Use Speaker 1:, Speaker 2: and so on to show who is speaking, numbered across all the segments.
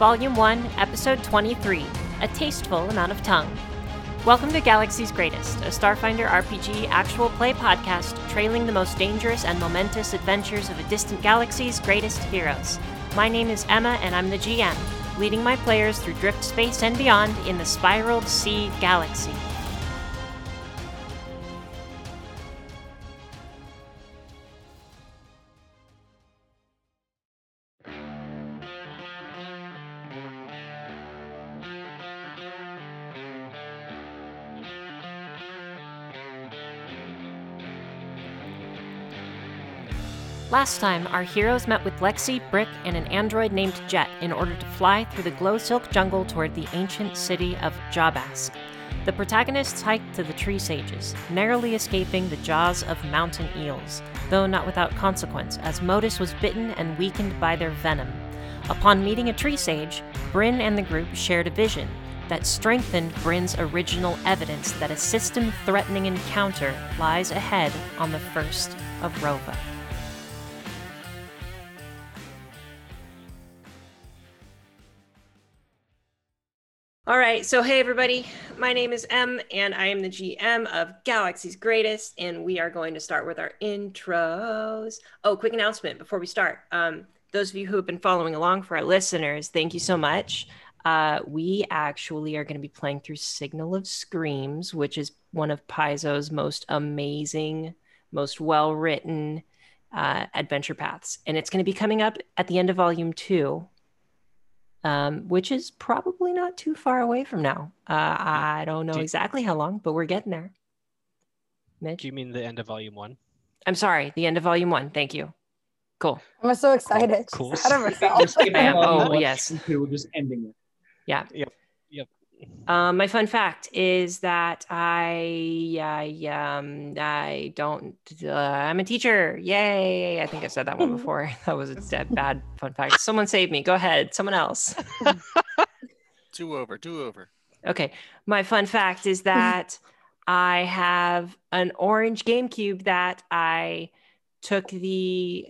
Speaker 1: Volume 1, Episode 23, A Tasteful Amount of Tongue. Welcome to Galaxy's Greatest, a Starfinder RPG actual play podcast trailing the most dangerous and momentous adventures of a distant galaxy's greatest heroes. My name is Emma, and I'm the GM, leading my players through drift space and beyond in the Spiraled Sea Galaxy. Last time, our heroes met with Lexi, Brick, and an android named Jet in order to fly through the glow silk jungle toward the ancient city of Jabask. The protagonists hiked to the tree sages, narrowly escaping the jaws of mountain eels, though not without consequence, as Modus was bitten and weakened by their venom. Upon meeting a tree sage, Bryn and the group shared a vision that strengthened Bryn's original evidence that a system-threatening encounter lies ahead on the first of Rova. All right, so hey everybody, my name is Em, and I am the GM of Galaxy's Greatest, and we are going to start with our intros. Oh, quick announcement before we start. Those of you who have been following along, for our listeners, thank you so much. We actually are going to be playing through Signal of Screams, which is one of Paizo's most amazing, most well-written adventure paths. And it's going to be coming up at the end of Volume 2. Which is probably not too far away from now. I don't know exactly how long, but we're getting there. Mitch?
Speaker 2: Do you mean the end of Volume 1?
Speaker 1: I'm sorry, the end of Volume 1. Thank you. Cool.
Speaker 3: I'm so excited.
Speaker 2: Cool.
Speaker 3: Out of myself.
Speaker 1: Oh, yes.
Speaker 4: We're just ending it.
Speaker 2: Yep.
Speaker 1: My fun fact is that I'm a teacher. Yay. I think I've said that one before. That was a bad fun fact. Someone save me. Go ahead. Someone else.
Speaker 5: Do over.
Speaker 1: Okay. My fun fact is that I have an orange GameCube that I took the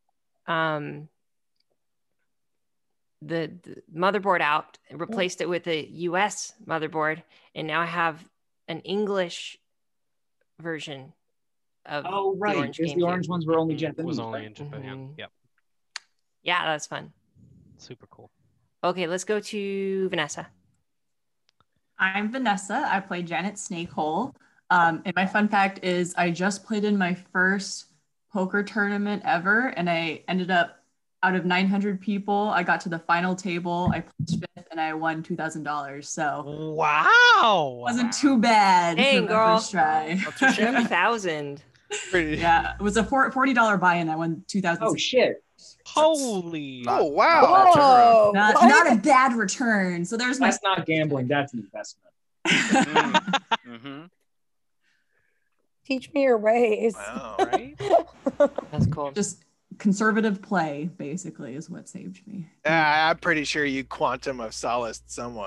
Speaker 1: motherboard out and replaced it with a US motherboard, and now I have an English version of
Speaker 4: the orange because the orange ones were only Japanese.
Speaker 2: Was only in Japan.
Speaker 1: Mm-hmm.
Speaker 2: Yep.
Speaker 1: Yeah, that's fun.
Speaker 2: Super cool.
Speaker 1: Okay, let's go to Vanessa.
Speaker 6: I'm Vanessa. I play Janet Snakehole. And my fun fact is I just played in my first poker tournament ever, and I ended up, out of 900 people, I got to the final table. I placed fifth, and I won $2,000. So
Speaker 2: wow,
Speaker 6: wasn't too bad.
Speaker 1: Dang,
Speaker 6: for
Speaker 1: girl.
Speaker 6: first try.
Speaker 1: 1,000.
Speaker 6: Yeah, it was a $40 buy-in. I won $2,000.
Speaker 4: Oh shit!
Speaker 2: Holy!
Speaker 5: Oh wow!
Speaker 3: Whoa,
Speaker 6: Not a bad return. So there's my.
Speaker 4: That's not gambling. That's an investment.
Speaker 5: Mm-hmm.
Speaker 3: Teach me your ways.
Speaker 5: Wow.
Speaker 2: Right?
Speaker 1: That's cool.
Speaker 6: Just conservative play, basically, is what saved me.
Speaker 5: I'm pretty sure you Quantum of Solaced someone.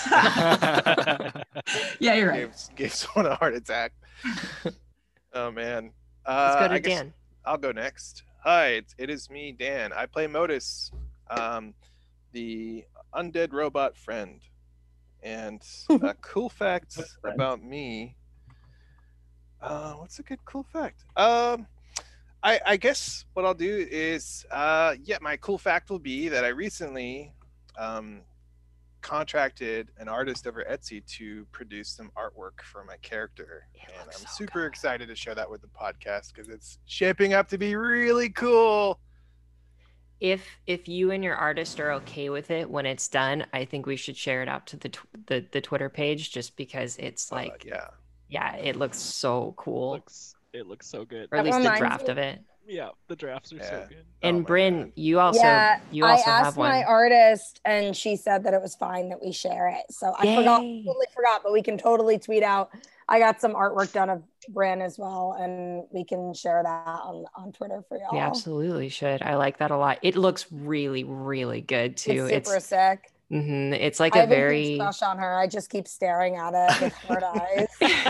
Speaker 6: Yeah, you're right.
Speaker 5: Gave someone a heart attack. Oh man.
Speaker 1: Let's go to
Speaker 5: I guess
Speaker 1: Dan.
Speaker 5: I'll go next. Hi, it is me, Dan. I play Modus, the undead robot friend. And a cool fact about me. What's a good cool fact? I guess what I'll do is, my cool fact will be that I recently contracted an artist over Etsy to produce some artwork for my character. And I'm super excited to share that with the podcast because it's shaping up to be really cool.
Speaker 1: If you and your artist are okay with it when it's done, I think we should share it out to the Twitter page, just because it's like, yeah, it looks so cool.
Speaker 2: It looks so good.
Speaker 1: Or at least the
Speaker 3: reminds
Speaker 1: draft
Speaker 3: me-
Speaker 1: of it.
Speaker 2: Yeah, the drafts are so good.
Speaker 1: And
Speaker 5: my
Speaker 1: Bryn,
Speaker 5: God.
Speaker 1: you also
Speaker 3: I
Speaker 1: have
Speaker 3: asked
Speaker 1: one.
Speaker 3: my artist, and she said that it was fine that we share it. So I totally forgot, but we can totally tweet out. I got some artwork done of Bryn as well, and we can share that on Twitter for y'all.
Speaker 1: We absolutely should. I like that a lot. It looks really, really good too.
Speaker 3: It's super sick.
Speaker 1: It's like
Speaker 3: I
Speaker 1: a
Speaker 3: have
Speaker 1: very
Speaker 3: huge crush on her. I just keep staring at it with hard eyes.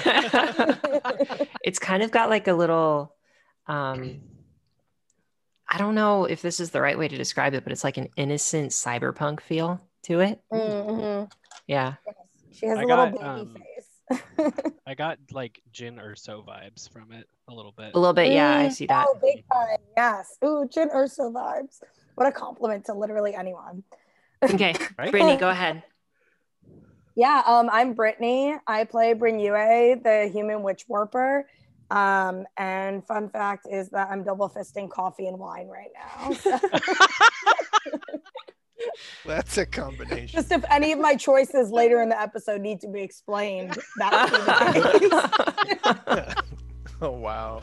Speaker 1: It's kind of got like a little I don't know if this is the right way to describe it, but it's like an innocent cyberpunk feel to it.
Speaker 3: Mhm.
Speaker 1: Yeah.
Speaker 3: Yes. She has
Speaker 2: I
Speaker 3: a little
Speaker 2: got,
Speaker 3: baby face.
Speaker 2: I got like Jin Urso vibes from it a little bit.
Speaker 1: A little bit. Yeah, I see that.
Speaker 3: Oh, big time. Yes. Ooh, Jin Urso vibes. What a compliment to literally anyone.
Speaker 1: Okay,
Speaker 2: Right?
Speaker 1: Brittany, go ahead.
Speaker 3: Yeah, I'm Brittany. I play Brynue, the human witch warper. And fun fact is that I'm double fisting coffee and wine right now. So.
Speaker 5: That's a combination.
Speaker 3: Just if any of my choices later in the episode need to be explained, that would be the case.
Speaker 5: Oh wow.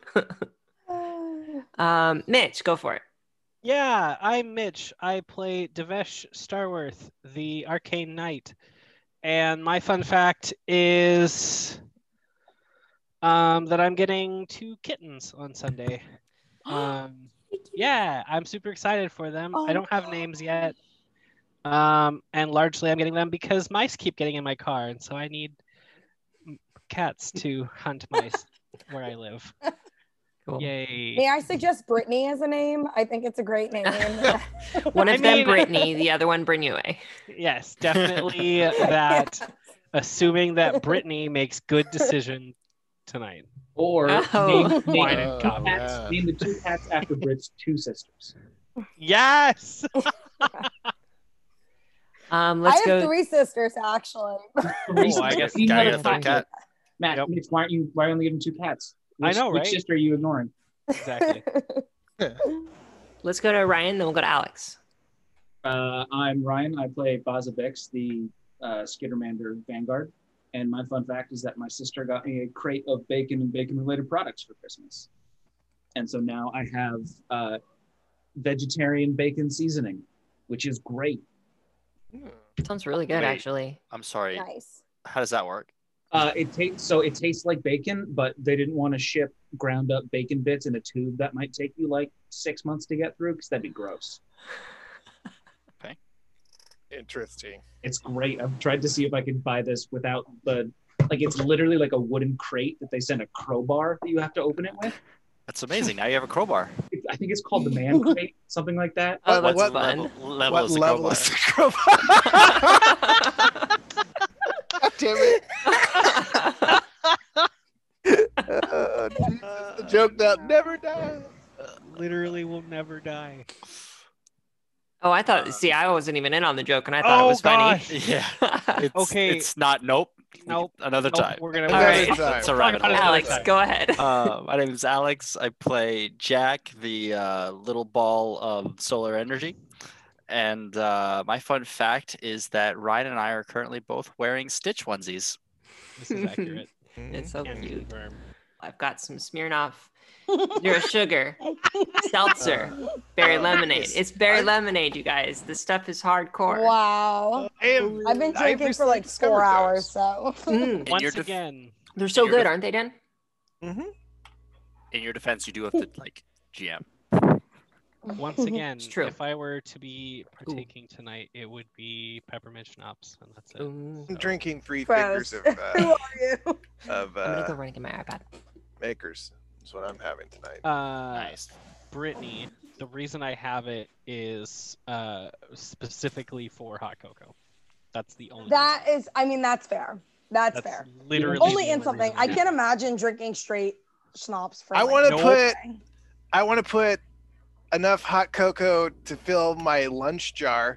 Speaker 1: Mitch, go for it.
Speaker 2: Yeah, I'm Mitch. I play Devesh Starworth, the Arcane Knight. And my fun fact is that I'm getting 2 kittens on Sunday. Yeah, I'm super excited for them. I don't have names yet. And largely I'm getting them because mice keep getting in my car. And so I need cats to hunt mice where I live.
Speaker 1: Cool.
Speaker 2: Yay.
Speaker 3: May I suggest Brittany as a name? I think it's a great name.
Speaker 1: One of
Speaker 2: I
Speaker 1: them,
Speaker 2: mean-
Speaker 1: Brittany, the other one, Brynue.
Speaker 2: Yes, definitely that. Assuming that Brittany makes good decision tonight.
Speaker 4: Or
Speaker 1: Oh.
Speaker 2: Wine
Speaker 4: name,
Speaker 2: and
Speaker 4: two
Speaker 2: coffee.
Speaker 4: cats,
Speaker 5: Yeah.
Speaker 4: name the 2 cats after Brit's 2 sisters.
Speaker 2: Yes.
Speaker 3: I
Speaker 1: Let's
Speaker 3: have
Speaker 1: go.
Speaker 3: 3 sisters, actually.
Speaker 2: Oh, I guess
Speaker 4: You
Speaker 7: Gotta
Speaker 4: know
Speaker 7: get a
Speaker 4: the
Speaker 7: third cat.
Speaker 4: Matt,
Speaker 2: Yep.
Speaker 4: Mitch, why are you only giving 2 cats?
Speaker 2: I know,
Speaker 4: Which
Speaker 2: right?
Speaker 4: sister are you ignoring?
Speaker 2: Exactly.
Speaker 1: Let's go to Ryan, then we'll go to Alex.
Speaker 4: I'm Ryan. I play Bazabix, the Skittermander Vanguard. And my fun fact is that my sister got me a crate of bacon and bacon-related products for Christmas. And so now I have vegetarian bacon seasoning, which is great.
Speaker 1: Sounds really good,
Speaker 7: Wait.
Speaker 1: actually.
Speaker 7: I'm sorry.
Speaker 3: Nice.
Speaker 7: How does that work?
Speaker 4: It tastes like bacon, but they didn't want to ship ground up bacon bits in a tube that might take you like 6 months to get through because that'd be gross.
Speaker 5: Interesting.
Speaker 4: It's great. I've tried to see if I could buy this without it's literally like a wooden crate that they send a crowbar that you have to open it with.
Speaker 7: That's amazing. Now you have a crowbar.
Speaker 4: I think it's called the man crate, something like that.
Speaker 1: Oh,
Speaker 5: What-
Speaker 1: that's
Speaker 5: what
Speaker 1: fun.
Speaker 7: level
Speaker 5: What
Speaker 7: is the
Speaker 5: level
Speaker 7: crowbar?
Speaker 5: is the crowbar? God damn it. Jesus, the joke that never dies.
Speaker 2: Literally will never die.
Speaker 1: Oh, I thought. See, I wasn't even in on the joke, and I thought it
Speaker 2: Oh,
Speaker 1: was funny.
Speaker 2: gosh.
Speaker 7: Yeah. It's,
Speaker 2: Okay.
Speaker 7: It's not. Nope.
Speaker 2: Nope.
Speaker 7: Another
Speaker 2: Nope,
Speaker 7: time.
Speaker 2: We're gonna.
Speaker 1: All right.
Speaker 7: It's a rabbit hole.
Speaker 1: Alex,
Speaker 2: time.
Speaker 1: go ahead.
Speaker 7: My name is Alex. I play Jack, the little ball of solar energy. And my fun fact is that Ryan and I are currently both wearing Stitch onesies.
Speaker 2: This is accurate.
Speaker 1: It's so
Speaker 2: Can
Speaker 1: cute.
Speaker 2: confirm.
Speaker 1: I've got some Smirnoff Zero Sugar seltzer berry lemonade. It's berry lemonade, you guys. This stuff is hardcore.
Speaker 3: Wow. I've been drinking for like 4 hours, so.
Speaker 1: Mm,
Speaker 7: In
Speaker 2: Once
Speaker 7: your
Speaker 2: again,
Speaker 1: they're so
Speaker 7: You're
Speaker 1: good,
Speaker 7: the-
Speaker 1: aren't they, Dan?
Speaker 5: Mm-hmm.
Speaker 7: In your defense, you do have to like GM.
Speaker 2: once again,
Speaker 1: It's true.
Speaker 2: if I were to be partaking tonight, it would be peppermint schnapps, and that's it.
Speaker 1: Ooh.
Speaker 5: I'm drinking 3
Speaker 3: Gross.
Speaker 5: fingers
Speaker 3: Who are you?
Speaker 5: of
Speaker 1: I'm gonna go run and get my iPad.
Speaker 5: makers. That's what I'm having tonight.
Speaker 7: Nice.
Speaker 2: Brittany, the reason I have it is specifically for hot cocoa. That's the only.
Speaker 3: That is, I mean, that's fair. That's fair.
Speaker 2: Literally
Speaker 3: Only
Speaker 2: the
Speaker 3: in something.
Speaker 2: reason
Speaker 3: I
Speaker 2: have
Speaker 3: can't
Speaker 2: it.
Speaker 3: imagine drinking straight schnapps for
Speaker 5: I
Speaker 3: like,
Speaker 5: want to
Speaker 2: Nope.
Speaker 5: put enough hot cocoa to fill my lunch jar.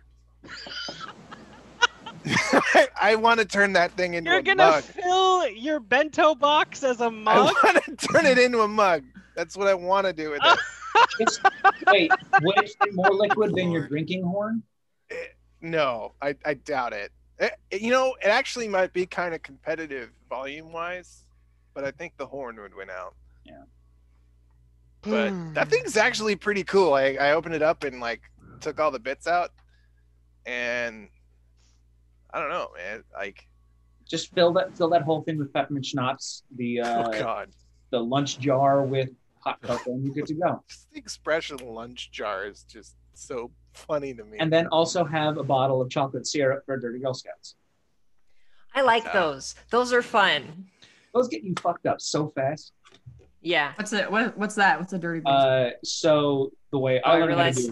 Speaker 5: I want to turn that thing into
Speaker 2: You're
Speaker 5: a
Speaker 2: gonna
Speaker 5: mug.
Speaker 2: fill your bento box as a
Speaker 5: I
Speaker 2: mug?
Speaker 5: want to turn it into a mug. That's what I want to do with it.
Speaker 4: It's, wait, would it be more liquid than your drinking horn?
Speaker 5: No, I doubt it. It actually might be kind of competitive volume-wise, but I think the horn would win out.
Speaker 4: Yeah.
Speaker 5: But that thing's actually pretty cool. I opened it up and like took all the bits out, and I don't know, man. Like,
Speaker 4: Just fill that whole thing with peppermint schnapps.
Speaker 5: oh god,
Speaker 4: The lunch jar with hot cocoa, and you're good to go.
Speaker 5: just the expression lunch jar is just so funny to me.
Speaker 4: And then also have a bottle of chocolate syrup for Dirty Girl Scouts.
Speaker 1: I like those. Those are fun.
Speaker 4: Those get you fucked up so fast.
Speaker 1: Yeah.
Speaker 6: What's it? What's that? What's a dirty? Bastard?
Speaker 4: So the way
Speaker 1: Oh,
Speaker 4: I
Speaker 1: I
Speaker 4: learned how to
Speaker 1: realized-
Speaker 4: do it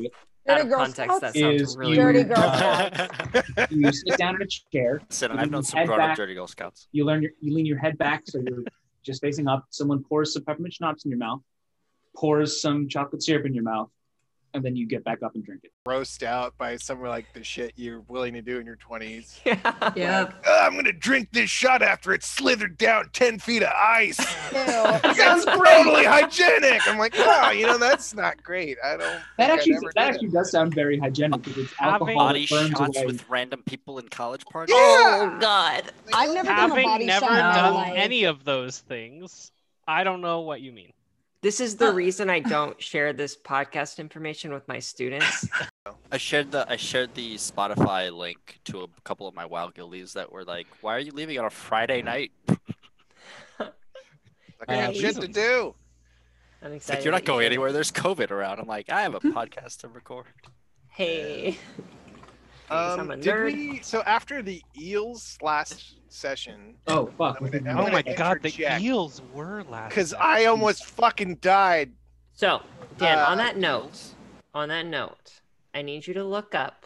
Speaker 1: Out
Speaker 3: Dirty
Speaker 1: of
Speaker 3: Girl
Speaker 1: context, that
Speaker 3: Scouts?
Speaker 1: sounds
Speaker 4: Is
Speaker 1: really
Speaker 3: Dirty
Speaker 1: weird.
Speaker 3: Girl Scouts.
Speaker 4: You sit down in a chair.
Speaker 7: Listen,
Speaker 4: you
Speaker 7: I've
Speaker 4: lean
Speaker 7: known
Speaker 4: your
Speaker 7: some
Speaker 4: head
Speaker 7: grown-up
Speaker 4: back,
Speaker 7: Dirty Girl Scouts.
Speaker 4: You lean your head back so you're just facing up. Someone pours some peppermint schnapps in your mouth, pours some chocolate syrup in your mouth, and then you get back up and drink it.
Speaker 5: Grossed out by some of like the shit you're willing to do in your 20s.
Speaker 1: Yeah.
Speaker 6: Yep.
Speaker 5: I'm gonna drink this shot after it slithered down 10 feet of ice.
Speaker 3: Ew.
Speaker 5: Sounds totally hygienic. I'm like, oh, that's not great. I don't.
Speaker 4: That
Speaker 5: think I'd ever do
Speaker 4: actually does sound very hygienic because it's
Speaker 2: Having
Speaker 4: alcohol
Speaker 7: Body
Speaker 4: that burns
Speaker 7: shots
Speaker 4: away.
Speaker 7: with random people in college parties.
Speaker 1: Oh God.
Speaker 3: I've never done a
Speaker 2: Having
Speaker 3: body
Speaker 2: never
Speaker 3: shot in my
Speaker 2: done
Speaker 3: life.
Speaker 2: any of those things, I don't know what you mean.
Speaker 1: This is the reason I don't share this podcast information with my students.
Speaker 7: I shared the Spotify link to a couple of my Wild Guildies that were like, "Why are you leaving on a Friday night?"
Speaker 5: Like I got shit to
Speaker 2: reasons.
Speaker 5: do.
Speaker 1: I'm
Speaker 7: It's
Speaker 1: excited.
Speaker 7: like, you're not
Speaker 1: that you
Speaker 7: going
Speaker 1: shared it.
Speaker 7: anywhere. There's COVID around. I'm like, I have a podcast to record.
Speaker 1: Hey. I'm a
Speaker 5: Did
Speaker 1: nerd.
Speaker 5: we? So after the eels last session,
Speaker 4: Oh fuck!
Speaker 5: I'm gonna- I'm
Speaker 2: Oh
Speaker 5: gonna
Speaker 2: my god, the
Speaker 5: interject.
Speaker 2: eels were last.
Speaker 5: because
Speaker 2: session.
Speaker 5: I almost fucking died.
Speaker 1: So, Dan,
Speaker 5: Uh,
Speaker 1: on that note, I need you to look up.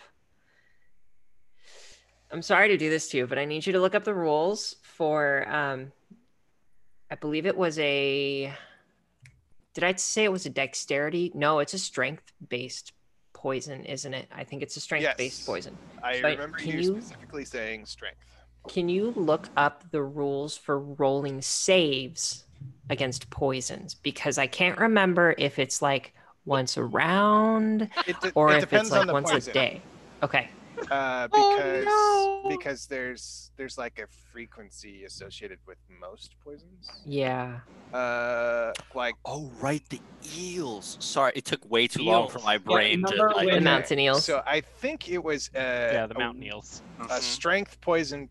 Speaker 1: I'm sorry to do this to you, but I need you to look up the rules for I believe it was a did I say it was a dexterity? No, it's a strength-based poison, isn't it? I think it's a strength-based
Speaker 5: Yes.
Speaker 1: poison.
Speaker 5: I
Speaker 1: So
Speaker 5: remember
Speaker 1: can
Speaker 5: you
Speaker 1: you-
Speaker 5: specifically saying strength.
Speaker 1: Can you look up the rules for rolling saves against poisons? Because I can't remember if it's like once a round or
Speaker 5: it
Speaker 1: if
Speaker 5: depends
Speaker 1: it's like
Speaker 5: on the
Speaker 1: once
Speaker 5: poison.
Speaker 1: a day. Okay.
Speaker 5: Because there's like a frequency associated with most poisons.
Speaker 1: Yeah.
Speaker 5: Like
Speaker 7: Oh, right, the eels. Sorry, it took way too long for my brain to
Speaker 4: remember
Speaker 7: like.
Speaker 1: The
Speaker 4: when-
Speaker 1: mountain eels.
Speaker 5: So I think it was
Speaker 2: yeah, the mountain eels.
Speaker 5: a strength poison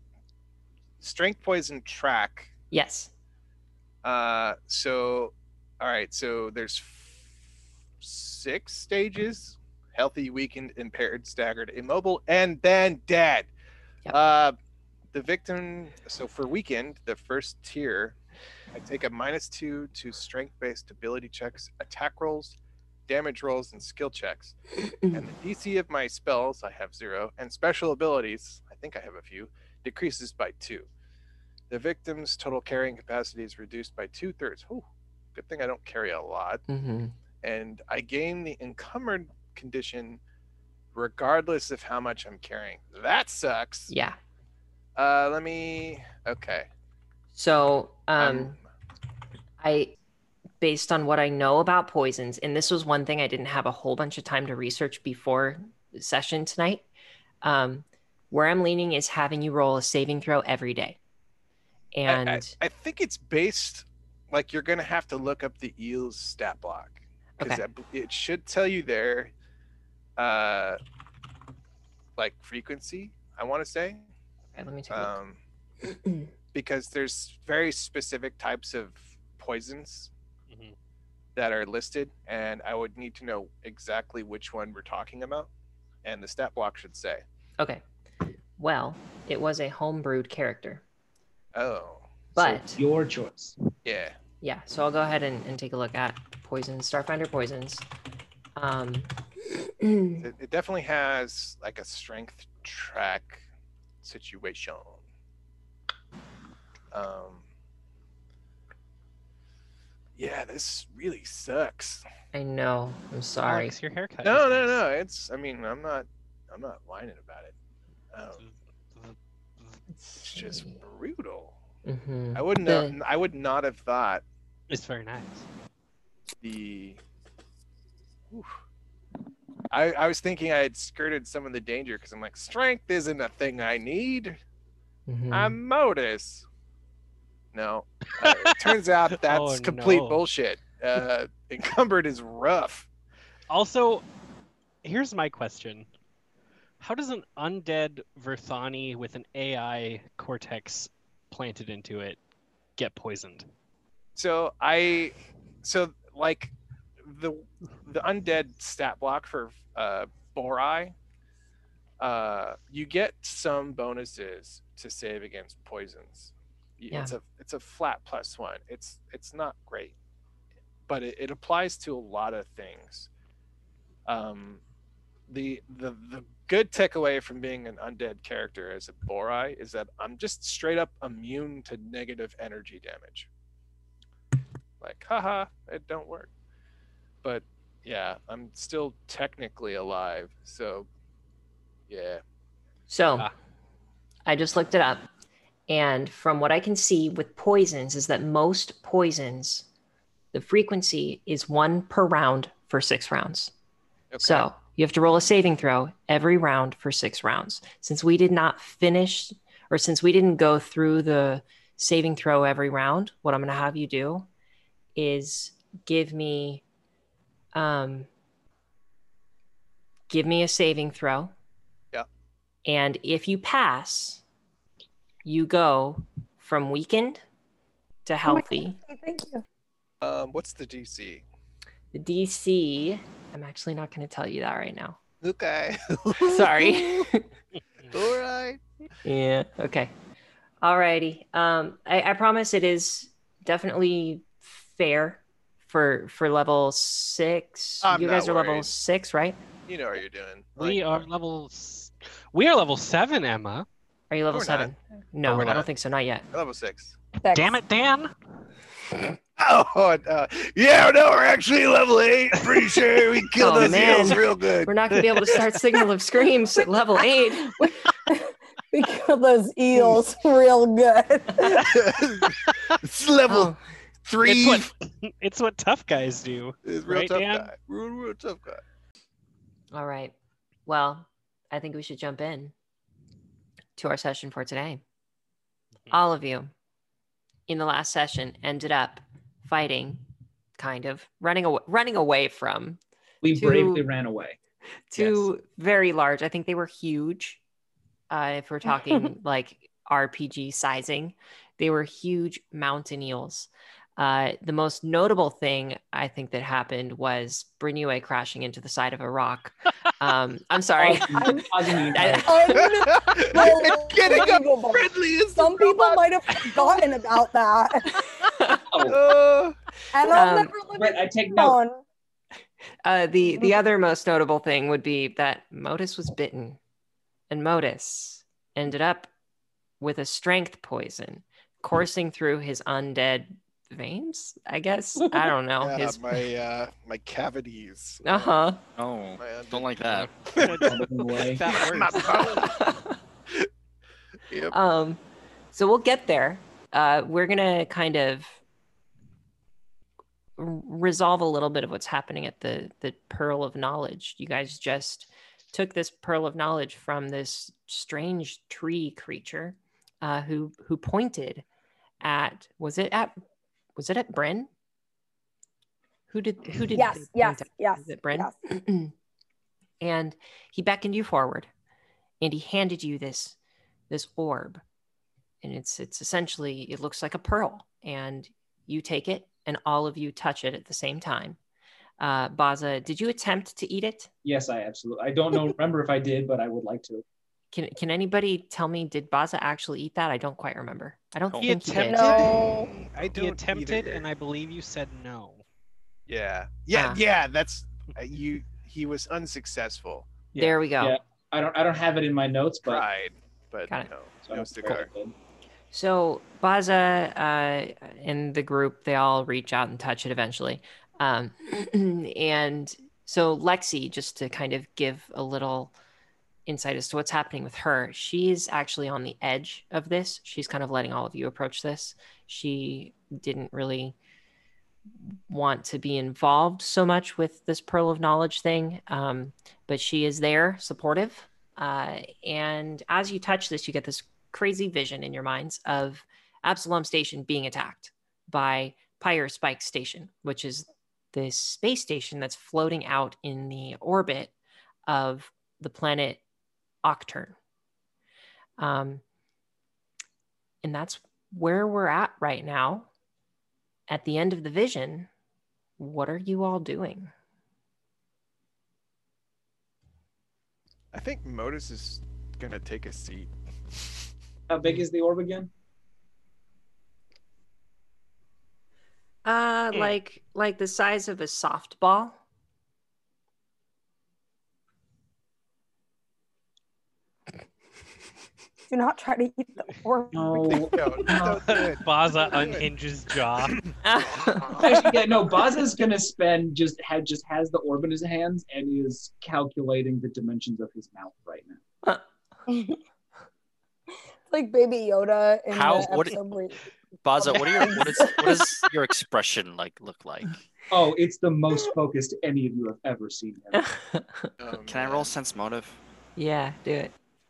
Speaker 5: track.
Speaker 1: Yes.
Speaker 5: So all right, so there's 6 stages: healthy, weakened, impaired, staggered, immobile, and then dead.
Speaker 1: Yep.
Speaker 5: The victim, so for weakened, the first tier, I take a -2 to strength-based ability checks, attack rolls, damage rolls, and skill checks. And the DC of my spells, I have 0, and special abilities, I think I have a few, decreases by 2. The victim's total carrying capacity is reduced by 2/3. Ooh, good thing I don't carry a lot.
Speaker 1: Mm-hmm.
Speaker 5: And I gain the encumbered condition regardless of how much I'm carrying. That sucks.
Speaker 1: Yeah.
Speaker 5: Okay.
Speaker 1: So I based on what I know about poisons, and this was one thing I didn't have a whole bunch of time to research before the session tonight. Where I'm leaning is having you roll a saving throw every day. And
Speaker 5: I think it's based, like, you're going to have to look up the eels stat block. Because
Speaker 1: Okay.
Speaker 5: it should tell you their, like, frequency, I want to say.
Speaker 1: okay, let me take a look.
Speaker 5: Because there's very specific types of poisons
Speaker 2: Mhm.
Speaker 5: that are listed, and I would need to know exactly which one we're talking about, and the stat block should say.
Speaker 1: Okay. Well, it was a homebrewed character.
Speaker 5: Oh,
Speaker 1: But
Speaker 4: So your choice.
Speaker 5: yeah.
Speaker 1: yeah, so I'll go ahead and take a look at poisons, Starfinder poisons.
Speaker 5: It definitely has like a strength track situation. Yeah, this really sucks.
Speaker 1: I know. I'm sorry.
Speaker 2: Alex, your haircut.
Speaker 5: No,
Speaker 2: is
Speaker 5: no,
Speaker 2: nice.
Speaker 5: no. It's. I mean, I'm not whining about it. It's just brutal.
Speaker 1: Mm-hmm.
Speaker 5: I wouldn't. I would not have thought
Speaker 2: It's very nice.
Speaker 5: the. Oof. I was thinking I had skirted some of the danger because I'm like, strength isn't a thing I need.
Speaker 1: Mm-hmm.
Speaker 5: I'm Modus. No, it turns out that's
Speaker 2: Oh,
Speaker 5: complete
Speaker 2: no.
Speaker 5: bullshit. Encumbered is rough.
Speaker 2: Also, here's my question. How does an undead Verthani with an AI cortex planted into it get poisoned?
Speaker 5: So like the undead stat block for Borai, you get some bonuses to save against poisons.
Speaker 1: Yeah.
Speaker 5: It's a flat +1. It's not great, but it applies to a lot of things. the good takeaway from being an undead character as a Borai is that I'm just straight up immune to negative energy damage. Like, haha, it don't work. But yeah, I'm still technically alive. So yeah.
Speaker 1: So
Speaker 2: Ah.
Speaker 1: I just looked it up. And from what I can see with poisons is that most poisons, the frequency is 1 per round for 6 rounds.
Speaker 5: Okay.
Speaker 1: So you have to roll a saving throw every round for 6 rounds. Since we did not finish, or since we didn't go through the saving throw every round, what I'm going to have you do is give me a saving throw.
Speaker 5: Yeah.
Speaker 1: And if you pass, you go from weakened to healthy.
Speaker 3: God, thank you.
Speaker 5: What's the DC?
Speaker 1: The DC, I'm actually not going to tell you that right now.
Speaker 5: Okay.
Speaker 1: Sorry.
Speaker 5: All right.
Speaker 1: Yeah. Okay. Alrighty. I promise it is definitely fair for level 6.
Speaker 5: I'm
Speaker 1: You guys
Speaker 5: not
Speaker 1: are level
Speaker 5: worried.
Speaker 1: 6, right?
Speaker 5: You know what you're doing.
Speaker 2: We are level 7, Emma.
Speaker 1: Are you level
Speaker 5: we're
Speaker 1: 7?
Speaker 5: not.
Speaker 1: No,
Speaker 5: we're
Speaker 1: I don't
Speaker 5: not.
Speaker 1: think so. Not yet.
Speaker 5: Level 6.
Speaker 3: Six.
Speaker 2: Damn it, Dan.
Speaker 5: Oh, yeah, no, we're actually level 8. Pretty sure we killed
Speaker 1: Oh,
Speaker 5: those
Speaker 1: man.
Speaker 5: eels real good.
Speaker 1: We're not going to be able to start Signal of Screams at level 8.
Speaker 3: We killed those eels real good.
Speaker 5: It's level
Speaker 1: Oh,
Speaker 5: 3.
Speaker 2: It's what tough guys do.
Speaker 5: It's real
Speaker 2: right,
Speaker 5: tough
Speaker 2: Dan?
Speaker 5: guy. Real tough guy.
Speaker 1: all right. Well, I think we should jump in to our session for today. All of you in the last session ended up fighting, kind of running away from
Speaker 4: We
Speaker 1: Two-
Speaker 4: bravely ran away.
Speaker 1: two very large. I think they were huge. If we're talking like RPG sizing, they were huge mountain eels. The most notable thing I think that happened was Brynue crashing into the side of a rock. I'm sorry.
Speaker 5: Getting up
Speaker 3: Unbelievable.
Speaker 5: friendly as
Speaker 3: Some people might have forgotten about that.
Speaker 4: Oh,
Speaker 3: And I'll
Speaker 1: Um,
Speaker 3: never live
Speaker 4: right,
Speaker 3: it
Speaker 4: I take note.
Speaker 3: on.
Speaker 1: The other most notable thing would be that Modus was bitten, and Modus ended up with a strength poison coursing through his undead veins. I guess I don't know.
Speaker 5: Yeah, my cavities.
Speaker 1: Uh-huh.
Speaker 7: Oh,
Speaker 5: My undead-
Speaker 7: don't like that.
Speaker 4: Away.
Speaker 2: That
Speaker 5: My
Speaker 2: works.
Speaker 5: bones. Yep.
Speaker 1: So we'll get there. We're gonna kind of resolve a little bit of what's happening at the Pearl of Knowledge. You guys just took this Pearl of Knowledge from this strange tree creature who pointed at was it at Bryn? Who did
Speaker 3: Yes,
Speaker 1: they
Speaker 3: yes,
Speaker 1: point at?
Speaker 3: yes,
Speaker 1: Is it Bryn?
Speaker 3: yes.
Speaker 1: And he beckoned you forward and he handed you this orb. And it's essentially, it looks like a pearl, and you take it and all of you touch it at the same time. Baza, did you attempt to eat it?
Speaker 4: Yes, I absolutely. I don't remember if I did, but I would like to.
Speaker 1: Can anybody tell me, did Baza actually eat that? I don't quite remember. I don't
Speaker 2: He
Speaker 1: think he did.
Speaker 2: attempted.
Speaker 3: No.
Speaker 5: I
Speaker 2: He
Speaker 5: don't
Speaker 2: attempted,
Speaker 5: either.
Speaker 2: and I believe you said no.
Speaker 5: Yeah.
Speaker 1: Ah.
Speaker 5: That's you. He was unsuccessful.
Speaker 1: There we go.
Speaker 4: Yeah. I don't have it in my notes, but
Speaker 5: Tried, but
Speaker 1: Got it.
Speaker 5: no,
Speaker 4: so I
Speaker 5: no
Speaker 4: don't think I
Speaker 5: cigar.
Speaker 4: did.
Speaker 1: So Baza and the group, they all reach out and touch it eventually. And so Lexi, just to kind of give a little insight as to what's happening with her, she's actually on the edge of this. She's kind of letting all of you approach this. She didn't really want to be involved so much with this Pearl of Knowledge thing, but she is there, supportive. And as you touch this, you get this crazy vision in your minds of Absalom Station being attacked by Pyre Spike Station, which is this space station that's floating out in the orbit of the planet Octurne. And that's where we're at right now. At the end of the vision, what are you all doing?
Speaker 5: I think Modus is gonna take a seat.
Speaker 4: How big is the orb again?
Speaker 1: Like the size of a softball.
Speaker 3: Do not try to eat the orb.
Speaker 4: No.
Speaker 5: No, don't do it.
Speaker 2: Baza
Speaker 5: Don't do it.
Speaker 2: unhinges jaw.
Speaker 4: Actually, yeah, no. Baza's gonna spend just has the orb in his hands and is calculating the dimensions of his mouth right now.
Speaker 3: It's like Baby Yoda in
Speaker 7: How-
Speaker 3: the
Speaker 7: what-
Speaker 3: episode where
Speaker 7: Baza, what does your expression look like?
Speaker 4: Oh, it's the most focused any of you have ever seen him.
Speaker 5: Oh,
Speaker 7: Can I
Speaker 5: man.
Speaker 7: roll sense motive?
Speaker 1: Yeah, do it.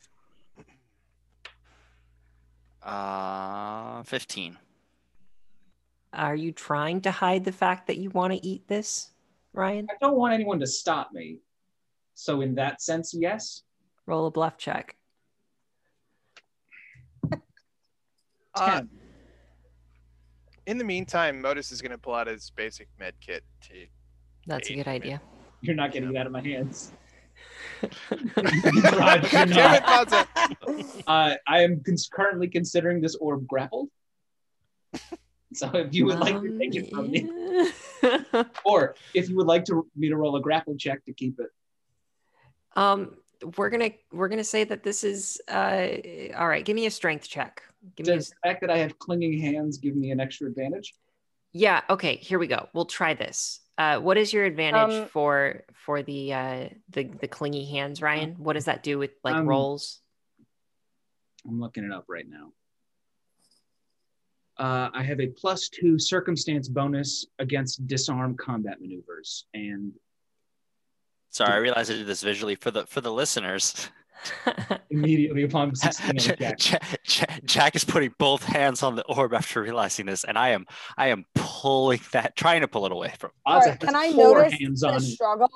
Speaker 7: 15.
Speaker 1: Are you trying to hide the fact that you want to eat this, Ryan?
Speaker 4: I don't want anyone to stop me. So in that sense, yes.
Speaker 1: Roll a bluff check.
Speaker 4: 10.
Speaker 5: In the meantime, Modus is going to pull out his basic med kit to.
Speaker 1: That's a
Speaker 5: aid
Speaker 1: good
Speaker 5: him in-
Speaker 1: idea.
Speaker 4: You're not getting it out of my hands.
Speaker 5: God damn it, Baza.
Speaker 4: I am currently considering this orb grappled. So if you would like to take it from me, or if you would like me to roll a grapple check to keep it.
Speaker 1: We're gonna say that this is all right. Give me a strength check. Give me a,
Speaker 4: Does the fact that I have clinging hands give me an extra advantage?
Speaker 1: yeah. Okay, here we go. We'll try this. What is your advantage for the clingy hands, Ryan? What does that do with like rolls?
Speaker 4: I'm looking it up right now. I have a +2 circumstance bonus against disarm combat maneuvers, and
Speaker 7: Sorry, I realized I did this visually for the listeners.
Speaker 4: immediately upon 16 on the check.
Speaker 7: Jack is putting both hands on the orb after realizing this, and I am pulling trying to pull it away from.
Speaker 3: All
Speaker 4: Ozzy
Speaker 3: right, can
Speaker 4: has
Speaker 3: I
Speaker 4: 4
Speaker 3: notice
Speaker 4: hands
Speaker 3: the
Speaker 4: on it.
Speaker 3: struggle?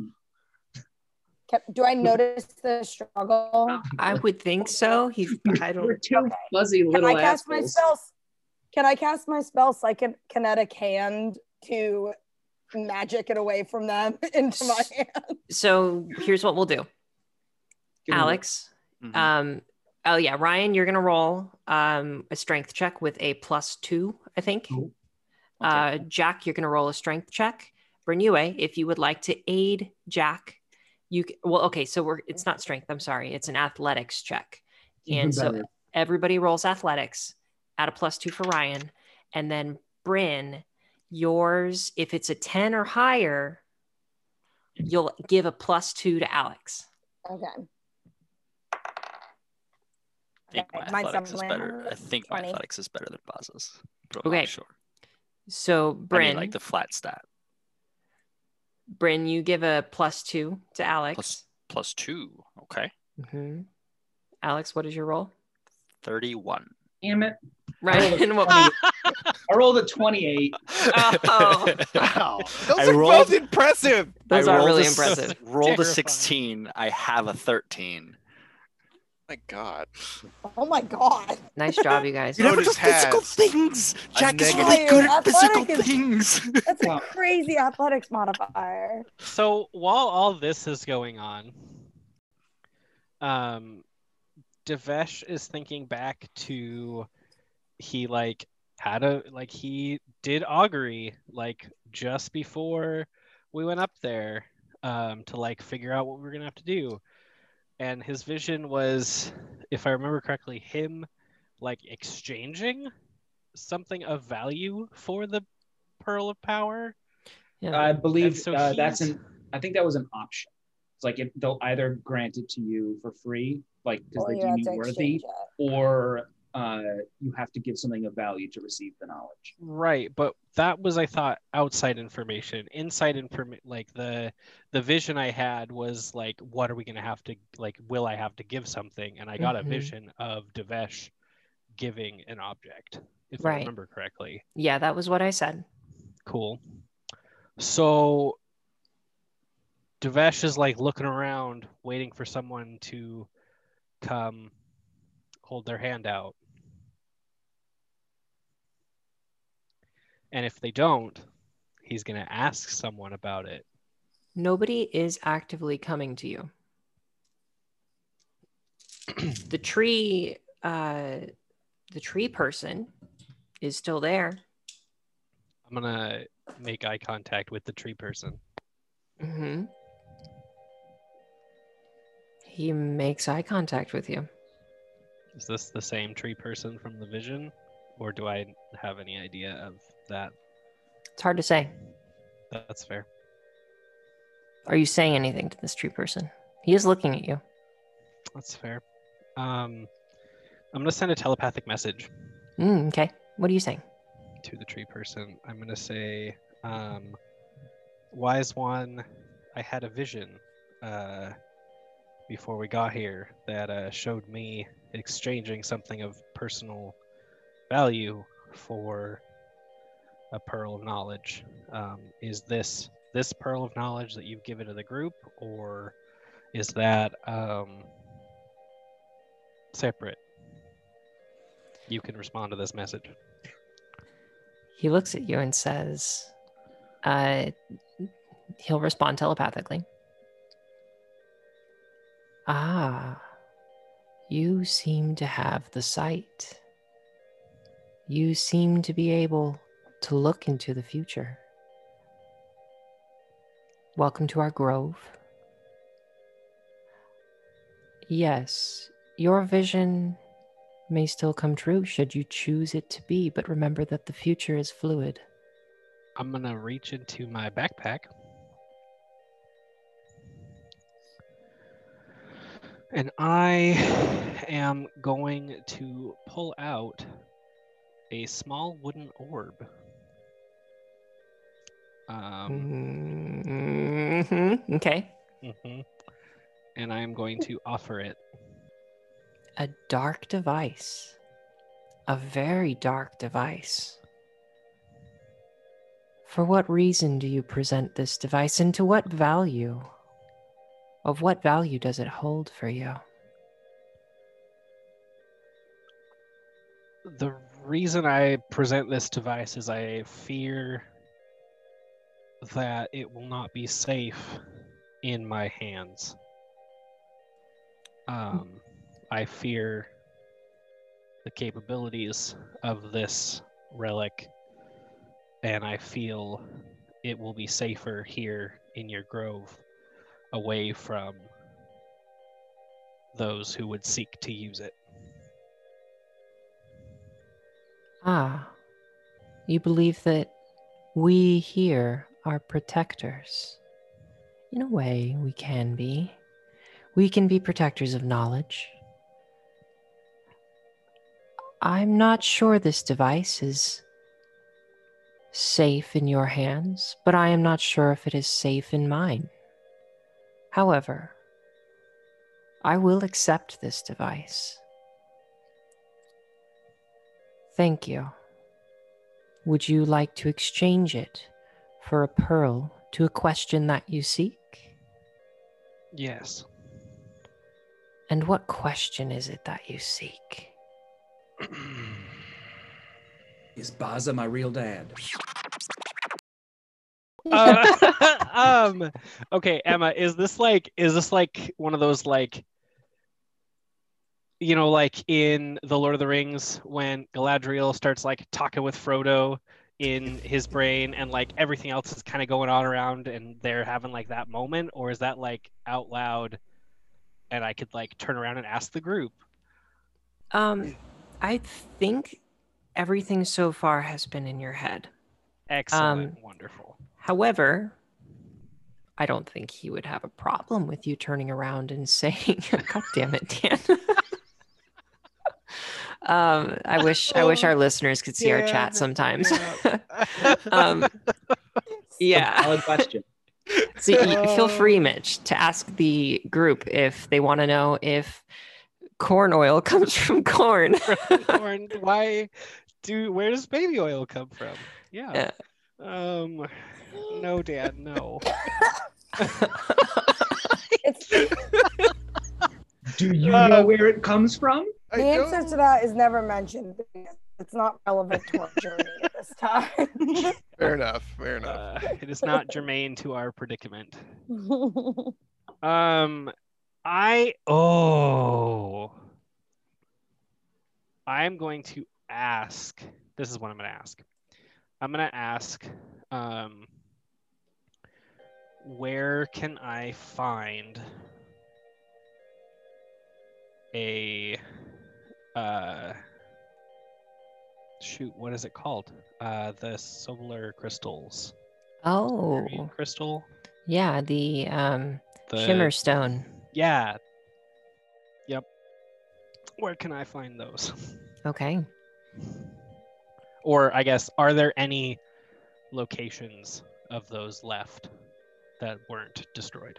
Speaker 3: Do I notice the struggle?
Speaker 1: I would think so. He's. I
Speaker 4: We're
Speaker 1: don't.
Speaker 4: 2 fuzzy
Speaker 3: Can
Speaker 4: little
Speaker 3: I cast my
Speaker 4: assholes.
Speaker 3: spells? Can I cast my spell kinetic hand to magic it away from them into my hand?
Speaker 1: So here's what we'll do,
Speaker 4: Give me
Speaker 1: Alex.
Speaker 7: Mhm.
Speaker 1: Oh yeah, Ryan, you're gonna roll a strength check with a +2, I think.
Speaker 4: Cool. Okay.
Speaker 1: Jack, you're gonna roll a strength check. Bernue, if you would like to aid Jack, okay, so it's not strength, I'm sorry, it's an athletics check.
Speaker 4: Even
Speaker 1: And so
Speaker 4: better.
Speaker 1: everybody rolls athletics at a +2 for Ryan. And then Bryn, yours, if it's a 10 or higher, you'll give a +2 to Alex.
Speaker 3: Okay.
Speaker 7: I think my
Speaker 3: Okay, mine's
Speaker 7: athletics is
Speaker 3: somewhere
Speaker 7: better. I think my
Speaker 3: 20.
Speaker 7: athletics is better than Baza's. But I'm
Speaker 1: Okay.
Speaker 7: not sure.
Speaker 1: So
Speaker 7: I mean,
Speaker 1: Bryn,
Speaker 7: like the flat stat.
Speaker 1: Bryn, you give a +2 to Alex.
Speaker 7: +2. Okay.
Speaker 1: Mhm. Alex, what is your roll?
Speaker 7: 31.
Speaker 4: Damn it.
Speaker 1: Ryan, what?
Speaker 4: I rolled a 28.
Speaker 1: Oh.
Speaker 5: Wow. Those
Speaker 7: I
Speaker 5: are
Speaker 7: rolled-
Speaker 5: both impressive.
Speaker 1: Those
Speaker 7: I
Speaker 1: are
Speaker 7: rolled
Speaker 1: really
Speaker 7: a s-
Speaker 1: impressive.
Speaker 7: Rolled a
Speaker 2: Terrifying.
Speaker 7: 16. I have a 13.
Speaker 5: My God.
Speaker 3: Oh my god.
Speaker 1: Nice job, you guys.
Speaker 5: You never Otis physical has
Speaker 7: things.
Speaker 5: Jack is
Speaker 3: really good at physical
Speaker 7: things.
Speaker 3: That's
Speaker 4: Wow.
Speaker 3: a crazy athletics modifier.
Speaker 2: So while all this is going on, Devesh is thinking back to he did augury just before we went up there to figure out what we were gonna have to do. And his vision was, if I remember correctly, him exchanging something of value for the Pearl of Power.
Speaker 1: Yeah.
Speaker 4: I believe
Speaker 2: And so
Speaker 4: I think that was an option. It's they'll either grant it to you for free, because
Speaker 3: Or
Speaker 4: they
Speaker 3: you
Speaker 4: deem
Speaker 3: have
Speaker 4: you
Speaker 3: to
Speaker 4: worthy,
Speaker 3: exchange it.
Speaker 4: or you have to give something of value to receive the knowledge.
Speaker 2: Right, but that was, I thought, outside information. Inside information, the vision I had was what are we gonna have to will I have to give something? And I got a
Speaker 1: Mhm.
Speaker 2: vision of Devesh giving an object, if
Speaker 1: Right.
Speaker 2: I remember correctly.
Speaker 1: Yeah, that was what I said.
Speaker 2: Cool. So Devesh is looking around, waiting for someone to come hold their hand out. And if they don't, he's going to ask someone about it.
Speaker 1: Nobody is actively coming to you. The tree person is still there.
Speaker 2: I'm going to make eye contact with the tree person.
Speaker 1: Mm-hmm. He makes eye contact with you.
Speaker 2: Is this the same tree person from the vision? Or do I have any idea of that?
Speaker 1: It's hard to say.
Speaker 2: That's fair.
Speaker 1: Are you saying anything to this tree person? He is looking at you.
Speaker 2: That's fair. I'm going to send a telepathic message
Speaker 1: Okay. What are you saying?
Speaker 2: to the tree person. I'm going to say, Wise One, I had a vision before we got here that showed me exchanging something of personal value for a pearl of knowledge. Is this pearl of knowledge that you've given to the group, or is that separate? You can respond to this message.
Speaker 1: He looks at you and says, he'll respond telepathically. Ah, you seem to have the sight. You seem to be able to look into the future. Welcome to our grove. Yes, your vision may still come true should you choose it to be, but remember that the future is fluid.
Speaker 2: I'm going to reach into my backpack and I am going to pull out a small wooden orb.
Speaker 1: Okay.
Speaker 2: And I am going to offer it.
Speaker 1: A dark device. A very dark device. For what reason do you present this device, and to what value? Of what value does it hold for you?
Speaker 2: The reason I present this device is I fear that it will not be safe in my hands. I fear the capabilities of this relic, and I feel it will be safer here in your grove, away from those who would seek to use it.
Speaker 1: Ah, you believe that we here are protectors. In a way, we can be. We can be protectors of knowledge. I'm not sure this device is safe in your hands, but I am not sure if it is safe in mine. However, I will accept this device. Thank you. Would you like to exchange it for a pearl to a question that you seek?
Speaker 2: Yes.
Speaker 1: And what question is it that you seek?
Speaker 8: Is Baza my real dad?
Speaker 2: Okay, Emma, is this like one of those, like, you know, like in The Lord of the Rings when Galadriel starts like talking with Frodo in his brain and like everything else is kind of going on around and they're having like that moment? Or is that like out loud and I could like turn around and ask the group?
Speaker 1: I think everything so far has been in your head.
Speaker 2: Excellent. Wonderful.
Speaker 1: However, I don't think he would have a problem with you turning around and saying, God damn it, Dan. I wish our listeners could see our chat sometimes. Yeah.
Speaker 4: Valid question.
Speaker 1: So feel free, Mitch, to ask the group if they want to know if corn oil comes from corn.
Speaker 2: Corn. Where does baby oil come from? Yeah. No, Dad, no.
Speaker 4: Do you know where it comes from?
Speaker 3: The answer to that is never mentioned. It's not relevant to our journey at this time.
Speaker 5: Fair enough.
Speaker 2: It is not germane to our predicament. I'm going to ask. This is what I'm going to ask. I'm going to ask, where can I find a shoot, what is it called? The solar crystals.
Speaker 1: Oh,
Speaker 2: Green crystal.
Speaker 1: yeah, the
Speaker 2: The
Speaker 1: shimmer stone.
Speaker 2: Yeah. Yep. Where can I find those?
Speaker 1: Okay.
Speaker 2: Or I guess, are there any locations of those left that weren't destroyed?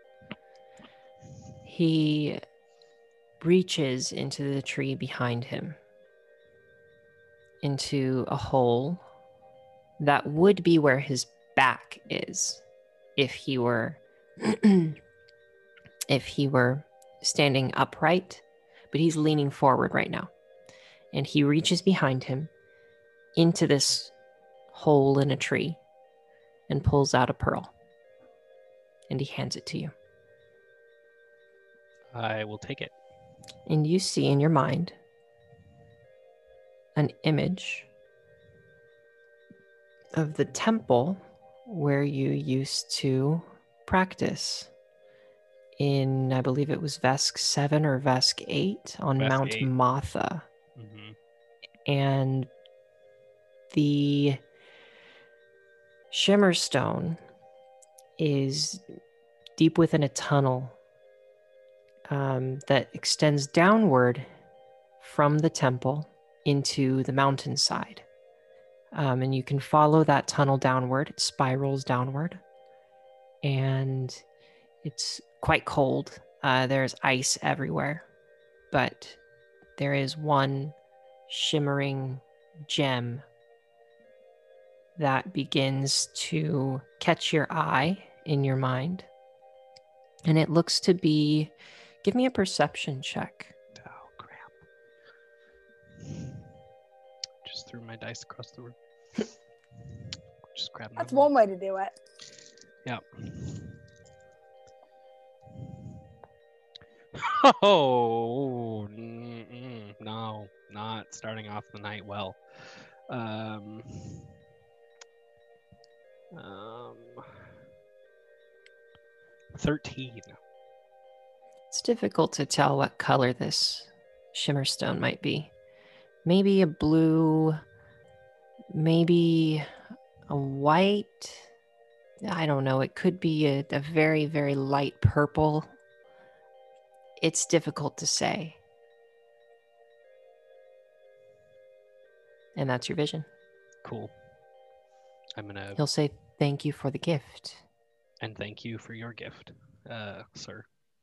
Speaker 1: He reaches into the tree behind him, into a hole that would be where his back is if he were if he were standing upright, but he's leaning forward right now. And he reaches behind him into this hole in a tree and pulls out a pearl. And he hands it to you.
Speaker 2: I will take it.
Speaker 1: And you see in your mind an image of the temple where you used to practice in, I believe it was Vesk 7 or Vesk 8 on
Speaker 2: Vesk
Speaker 1: Mount
Speaker 2: 8.
Speaker 1: Matha.
Speaker 2: Mm-hmm.
Speaker 1: And the shimmer stone is deep within a tunnel that extends downward from the temple into the mountainside. And you can follow that tunnel downward. It spirals downward. And it's quite cold. There's ice everywhere. But there is one shimmering gem that begins to catch your eye in your mind. And it looks to be... Give me a perception check.
Speaker 2: Oh, crap. Just threw my dice across the room. Just grab my
Speaker 3: That's one way to do it.
Speaker 2: Yep. Oh, no, not starting off the night well. 13.
Speaker 1: It's difficult to tell what color this shimmer stone might be. Maybe a blue, maybe a white. I don't know. It could be a very, very light purple. It's difficult to say. And that's your vision.
Speaker 2: Cool. I'm gonna.
Speaker 1: He'll say, "Thank you for the gift."
Speaker 2: And thank you for your gift, sir.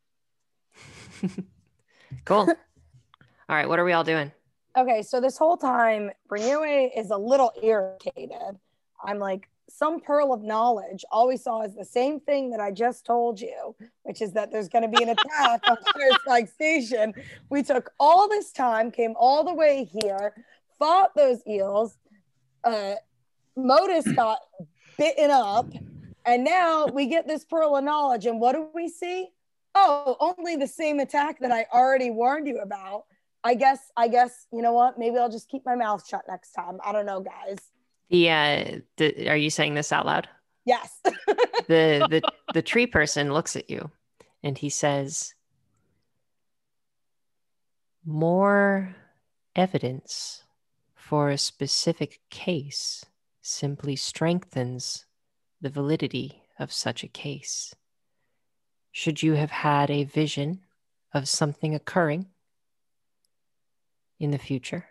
Speaker 1: Cool. All right, what are we all doing?
Speaker 3: Okay, so this whole time, Brinue is a little irritated. I'm like, some pearl of knowledge. All we saw is the same thing that I just told you, which is that there's going to be an attack on Firespike Station. We took all this time, came all the way here, fought those eels. Modus got bitten up, and now we get this pearl of knowledge. And what do we see? Oh, only the same attack that I already warned you about. I guess, you know what? Maybe I'll just keep my mouth shut next time. I don't know, guys.
Speaker 1: Are you saying this out loud?
Speaker 3: Yes.
Speaker 1: The tree person looks at you and he says, "More evidence for a specific case simply strengthens the validity of such a case. Should you have had a vision of something occurring in the future,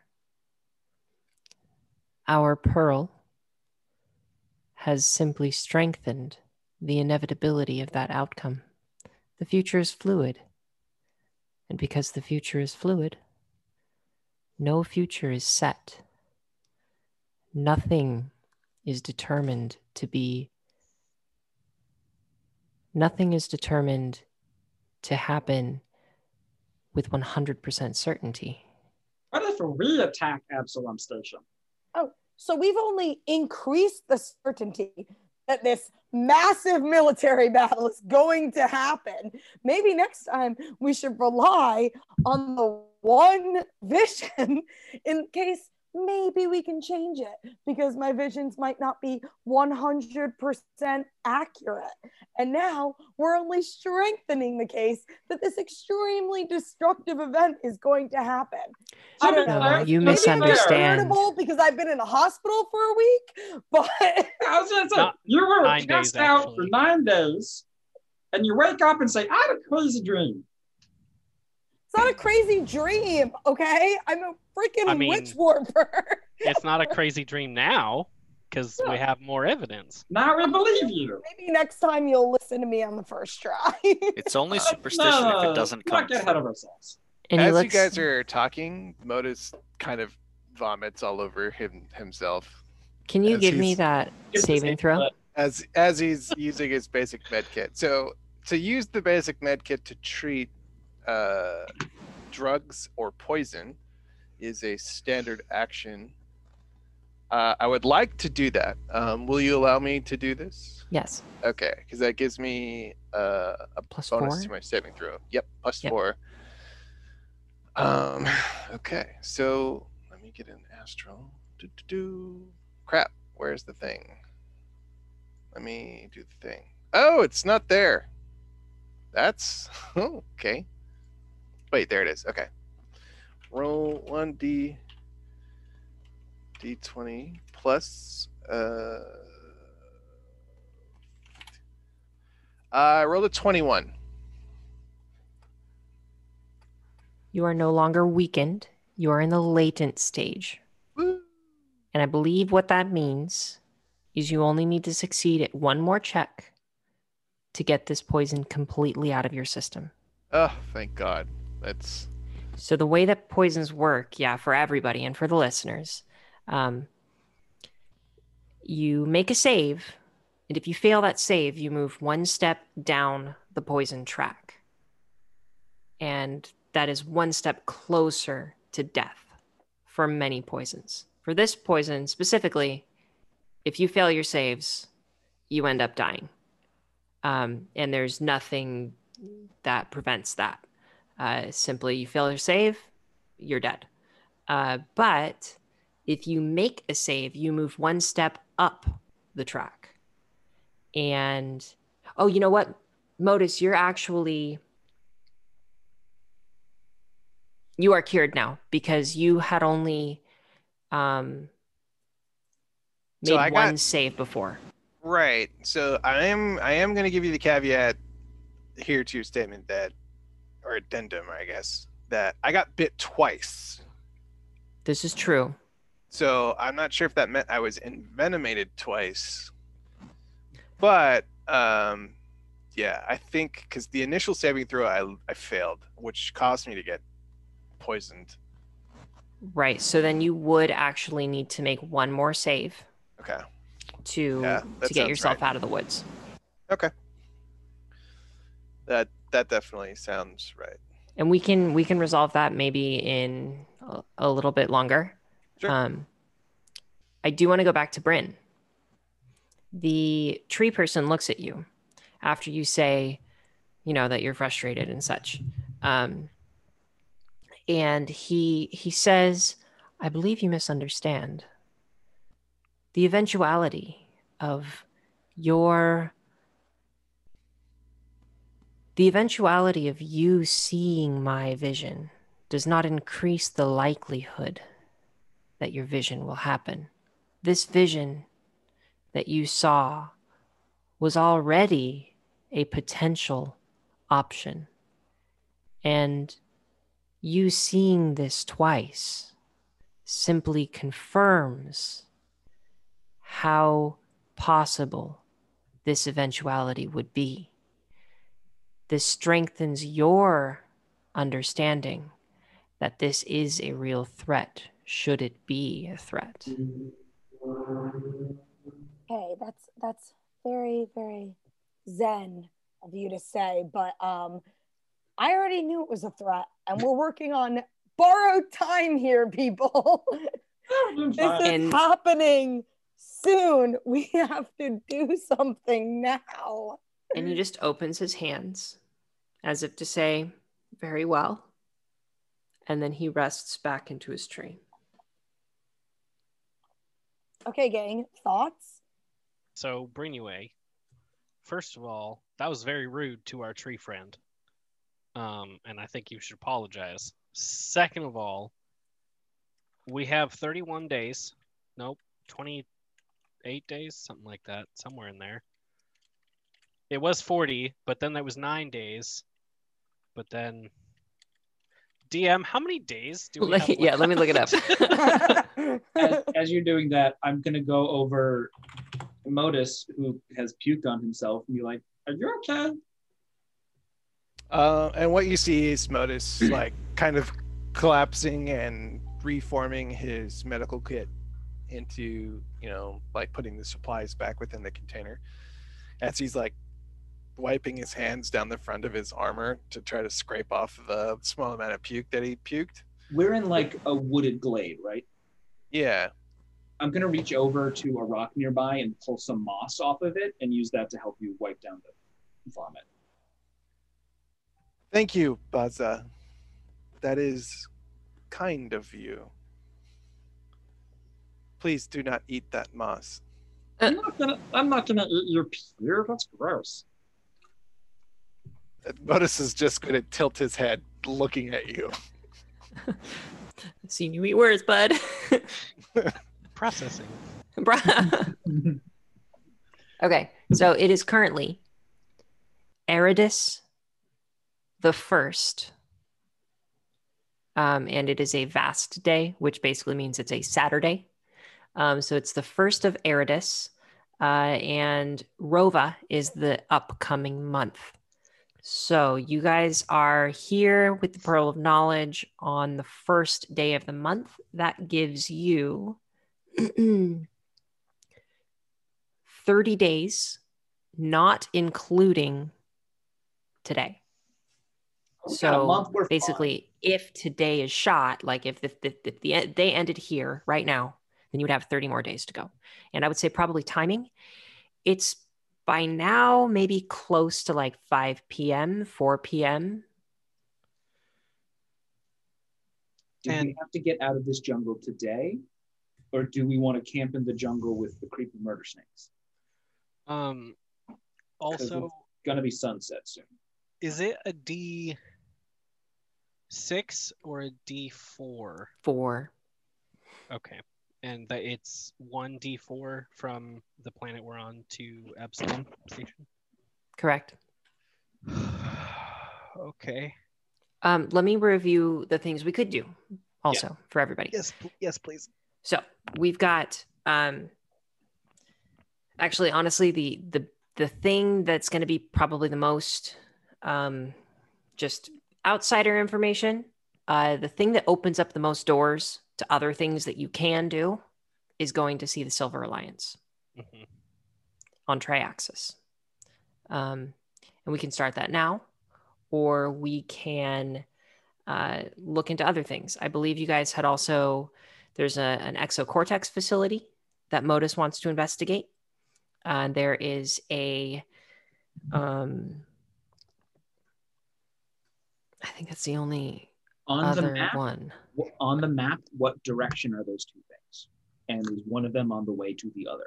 Speaker 1: our pearl has simply strengthened the inevitability of that outcome. The future is fluid. And because the future is fluid, no future is set. Nothing is determined to happen with 100% certainty."
Speaker 4: What if we attack Absalom Station?
Speaker 3: Oh, so we've only increased the certainty that this massive military battle is going to happen. Maybe next time we should rely on the one vision in case maybe we can change it because my visions might not be 100% accurate. And now we're only strengthening the case that this extremely destructive event is going to happen. I don't know.
Speaker 9: You
Speaker 3: Maybe I'm
Speaker 9: misunderstand.
Speaker 3: irritable because I've been in a hospital for a week, but
Speaker 4: I was gonna say,
Speaker 2: Not
Speaker 4: you were
Speaker 2: 9
Speaker 4: passed
Speaker 2: days,
Speaker 4: out
Speaker 2: actually.
Speaker 4: for 9 days, and you wake up and say, "I had a crazy dream."
Speaker 3: it's not a crazy dream, okay? I'm a freaking witch warper.
Speaker 2: It's not a crazy dream now because we have more evidence.
Speaker 4: Now we believe you.
Speaker 3: Maybe next time you'll listen to me on the first try.
Speaker 7: It's only superstition if it doesn't come
Speaker 4: Not get ahead of ourselves.
Speaker 9: And he
Speaker 5: As you
Speaker 9: looks,
Speaker 5: guys are talking, Modus kind of vomits all over himself
Speaker 9: can you
Speaker 5: as
Speaker 9: give me
Speaker 5: he's-
Speaker 9: that
Speaker 4: Gets
Speaker 9: saving
Speaker 4: the
Speaker 9: throw?
Speaker 4: same-
Speaker 5: as he's using his basic med kit. So to use the basic med kit to treat drugs or poison is a standard action. I would like to do that. Will you allow me to do this?
Speaker 9: Yes.
Speaker 5: Okay, because that gives me a
Speaker 9: Plus
Speaker 5: bonus
Speaker 9: 4.
Speaker 5: to my saving throw. Yep, plus
Speaker 9: Yep.
Speaker 5: 4. Okay, so let me get an astral. Crap, where's the thing? Let me do the thing. Oh, it's not there. That's okay. Wait, there it is. Okay. Roll 1d d20 plus I rolled a 21.
Speaker 9: You are no longer weakened. You are in the latent stage.
Speaker 5: Woo.
Speaker 9: And I believe what that means is you only need to succeed at one more check to get this poison completely out of your system.
Speaker 5: Oh, thank God. That's
Speaker 9: So the way that poisons work, for everybody and for the listeners, you make a save, and if you fail that save, you move one step down the poison track. And that is one step closer to death for many poisons. For this poison specifically, if you fail your saves, you end up dying. And there's nothing that prevents that. Simply, you fail your save, you're dead. But if you make a save, you move one step up the track. And, oh, you know what? Modus, you are cured now because you had only made
Speaker 5: So I
Speaker 9: one
Speaker 5: got-
Speaker 9: save before.
Speaker 5: right. So I am going to give you the caveat here to your statement that, or addendum, I guess, that I got bit twice.
Speaker 9: This is true.
Speaker 5: So I'm not sure if that meant I was envenomated twice. But yeah, I think because the initial saving throw I failed, which caused me to get poisoned.
Speaker 9: Right. So then you would actually need to make one more save
Speaker 5: Okay.
Speaker 9: to
Speaker 5: Yeah, that
Speaker 9: get
Speaker 5: sounds
Speaker 9: yourself
Speaker 5: right.
Speaker 9: out of the woods.
Speaker 5: Okay. That definitely sounds right.
Speaker 9: And we can resolve that maybe in a little bit longer.
Speaker 5: Sure.
Speaker 9: I do want to go back to Bryn. The tree person looks at you after you say, that you're frustrated and such. And he says, I believe you misunderstand. The eventuality of you seeing my vision does not increase the likelihood that your vision will happen. This vision that you saw was already a potential option. And you seeing this twice simply confirms how possible this eventuality would be. This strengthens your understanding that this is a real threat, should it be a threat.
Speaker 3: Okay, that's very, very zen of you to say, but I already knew it was a threat, and we're working on borrowed time here, people. This is happening soon. We have to do something now.
Speaker 9: And he just opens his hands as if to say, very well. And then he rests back into his tree.
Speaker 3: Okay, gang. Thoughts?
Speaker 2: So, Brinue, first of all, that was very rude to our tree friend. And I think you should apologize. Second of all, we have 31 days. Nope, 28 days, something like that, somewhere in there. It was 40, but then there was 9 days. But then, DM, how many days do we have left?
Speaker 9: Yeah, let me look it up.
Speaker 4: As you're doing that, I'm gonna go over Modus, who has puked on himself, and be like, "Are you okay?"
Speaker 5: And what you see is Modus like kind of collapsing and reforming his medical kit into, like putting the supplies back within the container. As he's like wiping his hands down the front of his armor to try to scrape off the small amount of puke that he puked.
Speaker 4: We're in like a wooded glade, right?
Speaker 5: Yeah.
Speaker 4: I'm gonna reach over to a rock nearby and pull some moss off of it and use that to help you wipe down the vomit.
Speaker 5: Thank you, Baza. That is kind of you. Please do not eat that moss.
Speaker 4: I'm not gonna eat your peer. That's gross.
Speaker 5: Modus is just going to tilt his head looking at you.
Speaker 9: Seen you eat words, bud.
Speaker 2: Processing.
Speaker 9: Okay, so it is currently Eridus the First. And it is a vast day, which basically means it's a Saturday. So it's the 1st of Eridus. And Rova is the upcoming month. So you guys are here with the Pearl of Knowledge on the first day of the month. That gives you 30 days, not including today. So basically, if today is shot, like if the day ended here right now, then you would have 30 more days to go. And I would say probably timing. It's by now maybe close to like 5 p.m., 4 p.m.
Speaker 4: Do we have to get out of this jungle today? Or do we want to camp in the jungle with the creepy murder snakes?
Speaker 2: Also,
Speaker 4: it's gonna be sunset soon.
Speaker 2: Is it a D6 or a D4?
Speaker 9: 4.
Speaker 2: Okay. And that it's 1d4 from the planet we're on to Absalom Station?
Speaker 9: Correct.
Speaker 2: Okay.
Speaker 9: Let me review the things we could do also for everybody.
Speaker 2: Yes, please.
Speaker 9: So we've got actually, honestly, the thing that's going to be probably the most just outsider information, the thing that opens up the most doors to other things that you can do is going to see the Silver Alliance on Triaxis. And we can start that now, or we can look into other things. I believe you guys had also, there's an exocortex facility that Modus wants to investigate. There is a, I think that's the only other one.
Speaker 4: On the map, what direction are those two things? And is one of them on the way to the other?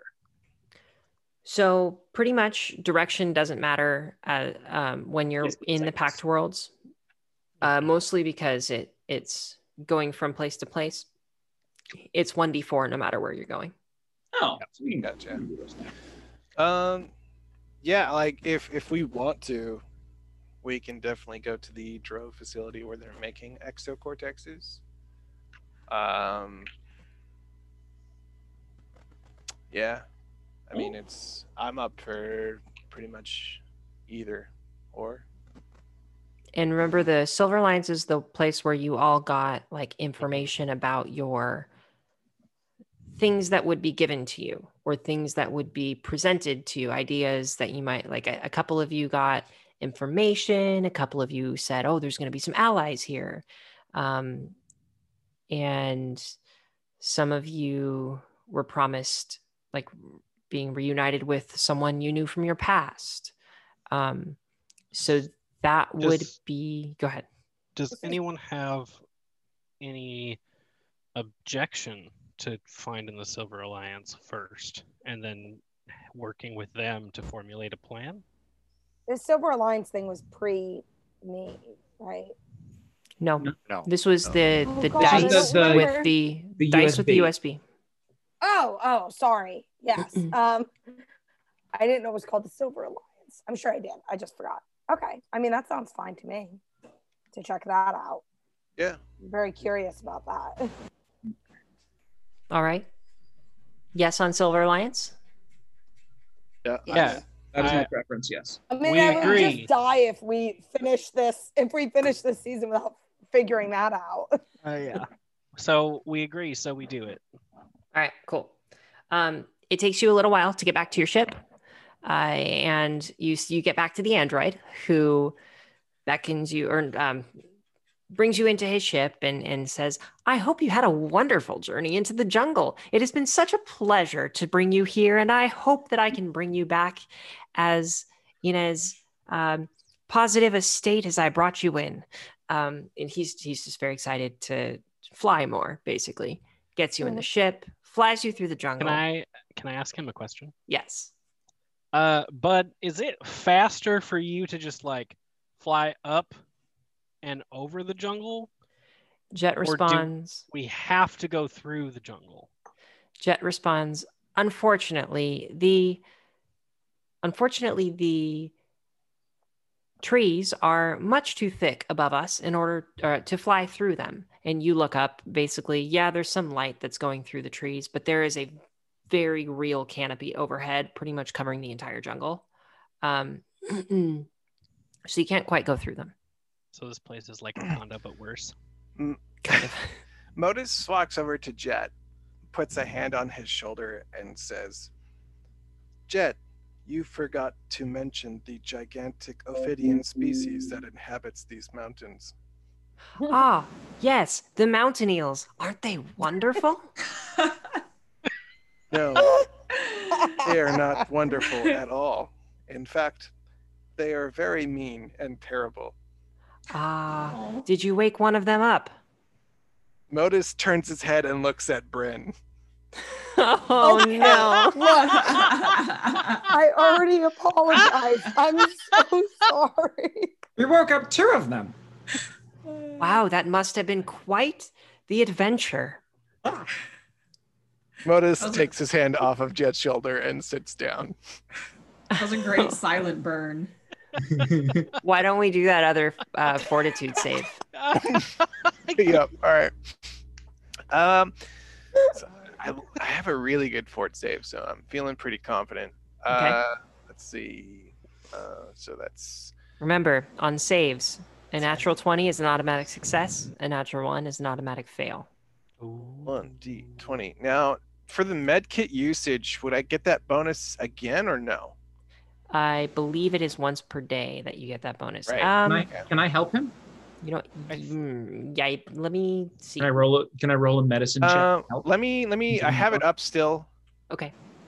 Speaker 9: So pretty much direction doesn't matter when you're in the Pact Worlds, mostly because it's going from place to place. It's 1d4 no matter where you're going.
Speaker 4: Oh, so we can
Speaker 5: gotcha. Yeah, like if we want to, we can definitely go to the Drove facility where they're making exocortexes. Yeah, I mean, I'm up for pretty much either or.
Speaker 9: And remember, the Silver Alliance is the place where you all got like information about your things that would be given to you or things that would be presented to you, ideas that you might like. A couple of you got information, a couple of you said, oh, there's going to be some allies here. And some of you were promised like being reunited with someone you knew from your past. So that would be, go ahead.
Speaker 2: Does anyone have any objection to find in the Silver Alliance first, and then working with them to formulate a plan?
Speaker 3: The Silver Alliance thing was pre-me, right?
Speaker 9: No,
Speaker 7: No.
Speaker 9: this was the
Speaker 3: Oh,
Speaker 9: the
Speaker 3: God, I
Speaker 9: dice
Speaker 3: don't
Speaker 9: with
Speaker 3: remember.
Speaker 9: the dice with the USB.
Speaker 3: Oh, sorry. Yes. I didn't know it was called the Silver Alliance. I'm sure I did. I just forgot. Okay. I mean, that sounds fine to me to check that out.
Speaker 5: Yeah.
Speaker 3: I'm very curious about that.
Speaker 9: All right. Yes on Silver Alliance.
Speaker 5: Yeah.
Speaker 2: Yeah.
Speaker 4: That is
Speaker 2: I-
Speaker 4: my preference, yes.
Speaker 3: I mean,
Speaker 2: We
Speaker 3: I would
Speaker 2: agree.
Speaker 3: just die if we finish this season without figuring that out.
Speaker 2: Yeah. So we agree. So we do it.
Speaker 9: All right, cool. It takes you a little while to get back to your ship, and you get back to the android who beckons you or brings you into his ship and says, "I hope you had a wonderful journey into the jungle. It has been such a pleasure to bring you here, and I hope that I can bring you back as positive a state as I brought you in." And he's just very excited to fly more. Basically, gets you in the ship, flies you through the jungle.
Speaker 2: Can I ask him a question?
Speaker 9: Yes.
Speaker 2: But is it faster for you to just like fly up and over the jungle?
Speaker 9: Jet
Speaker 2: Or do
Speaker 9: responds.
Speaker 2: we have to go through the jungle?
Speaker 9: Jet responds, unfortunately, the trees are much too thick above us in order to fly through them. And you look up, basically, yeah, there's some light that's going through the trees, but there is a very real canopy overhead, pretty much covering the entire jungle. So you can't quite go through them.
Speaker 2: So this place is like Wakanda, but worse.
Speaker 9: Kind of.
Speaker 5: Modus walks over to Jet, puts a hand on his shoulder, and says, "Jet, you forgot to mention the gigantic Ophidian species that inhabits these mountains."
Speaker 9: Ah, yes, the mountain eels. Aren't they wonderful?
Speaker 5: No, they are not wonderful at all. In fact, they are very mean and terrible.
Speaker 9: Ah, did you wake one of them up?
Speaker 5: Modus turns his head and looks at Bryn.
Speaker 9: Oh no.
Speaker 3: I already apologize. I'm so sorry.
Speaker 8: We woke up 2 of them.
Speaker 9: Wow, that must have been quite the adventure.
Speaker 5: Modus takes his hand off of Jet's shoulder and sits down.
Speaker 6: That was a great silent burn.
Speaker 9: Why don't we do that other fortitude save?
Speaker 5: Yep. All right. So I have a really good fort save, so I'm feeling pretty confident.
Speaker 9: Okay.
Speaker 5: Let's see. So that's
Speaker 9: Remember, on saves, a natural 20 is an automatic success. A natural 1 is an automatic fail.
Speaker 5: 1d20. Now, for the med kit usage, would I get that bonus again or no?
Speaker 9: I believe it is once per day that you get that bonus.
Speaker 5: Right.
Speaker 8: Can I help him?
Speaker 9: You know, yeah. Let me see.
Speaker 4: Can I roll a medicine check? to help?
Speaker 5: Let me. I have it up still.
Speaker 9: Okay.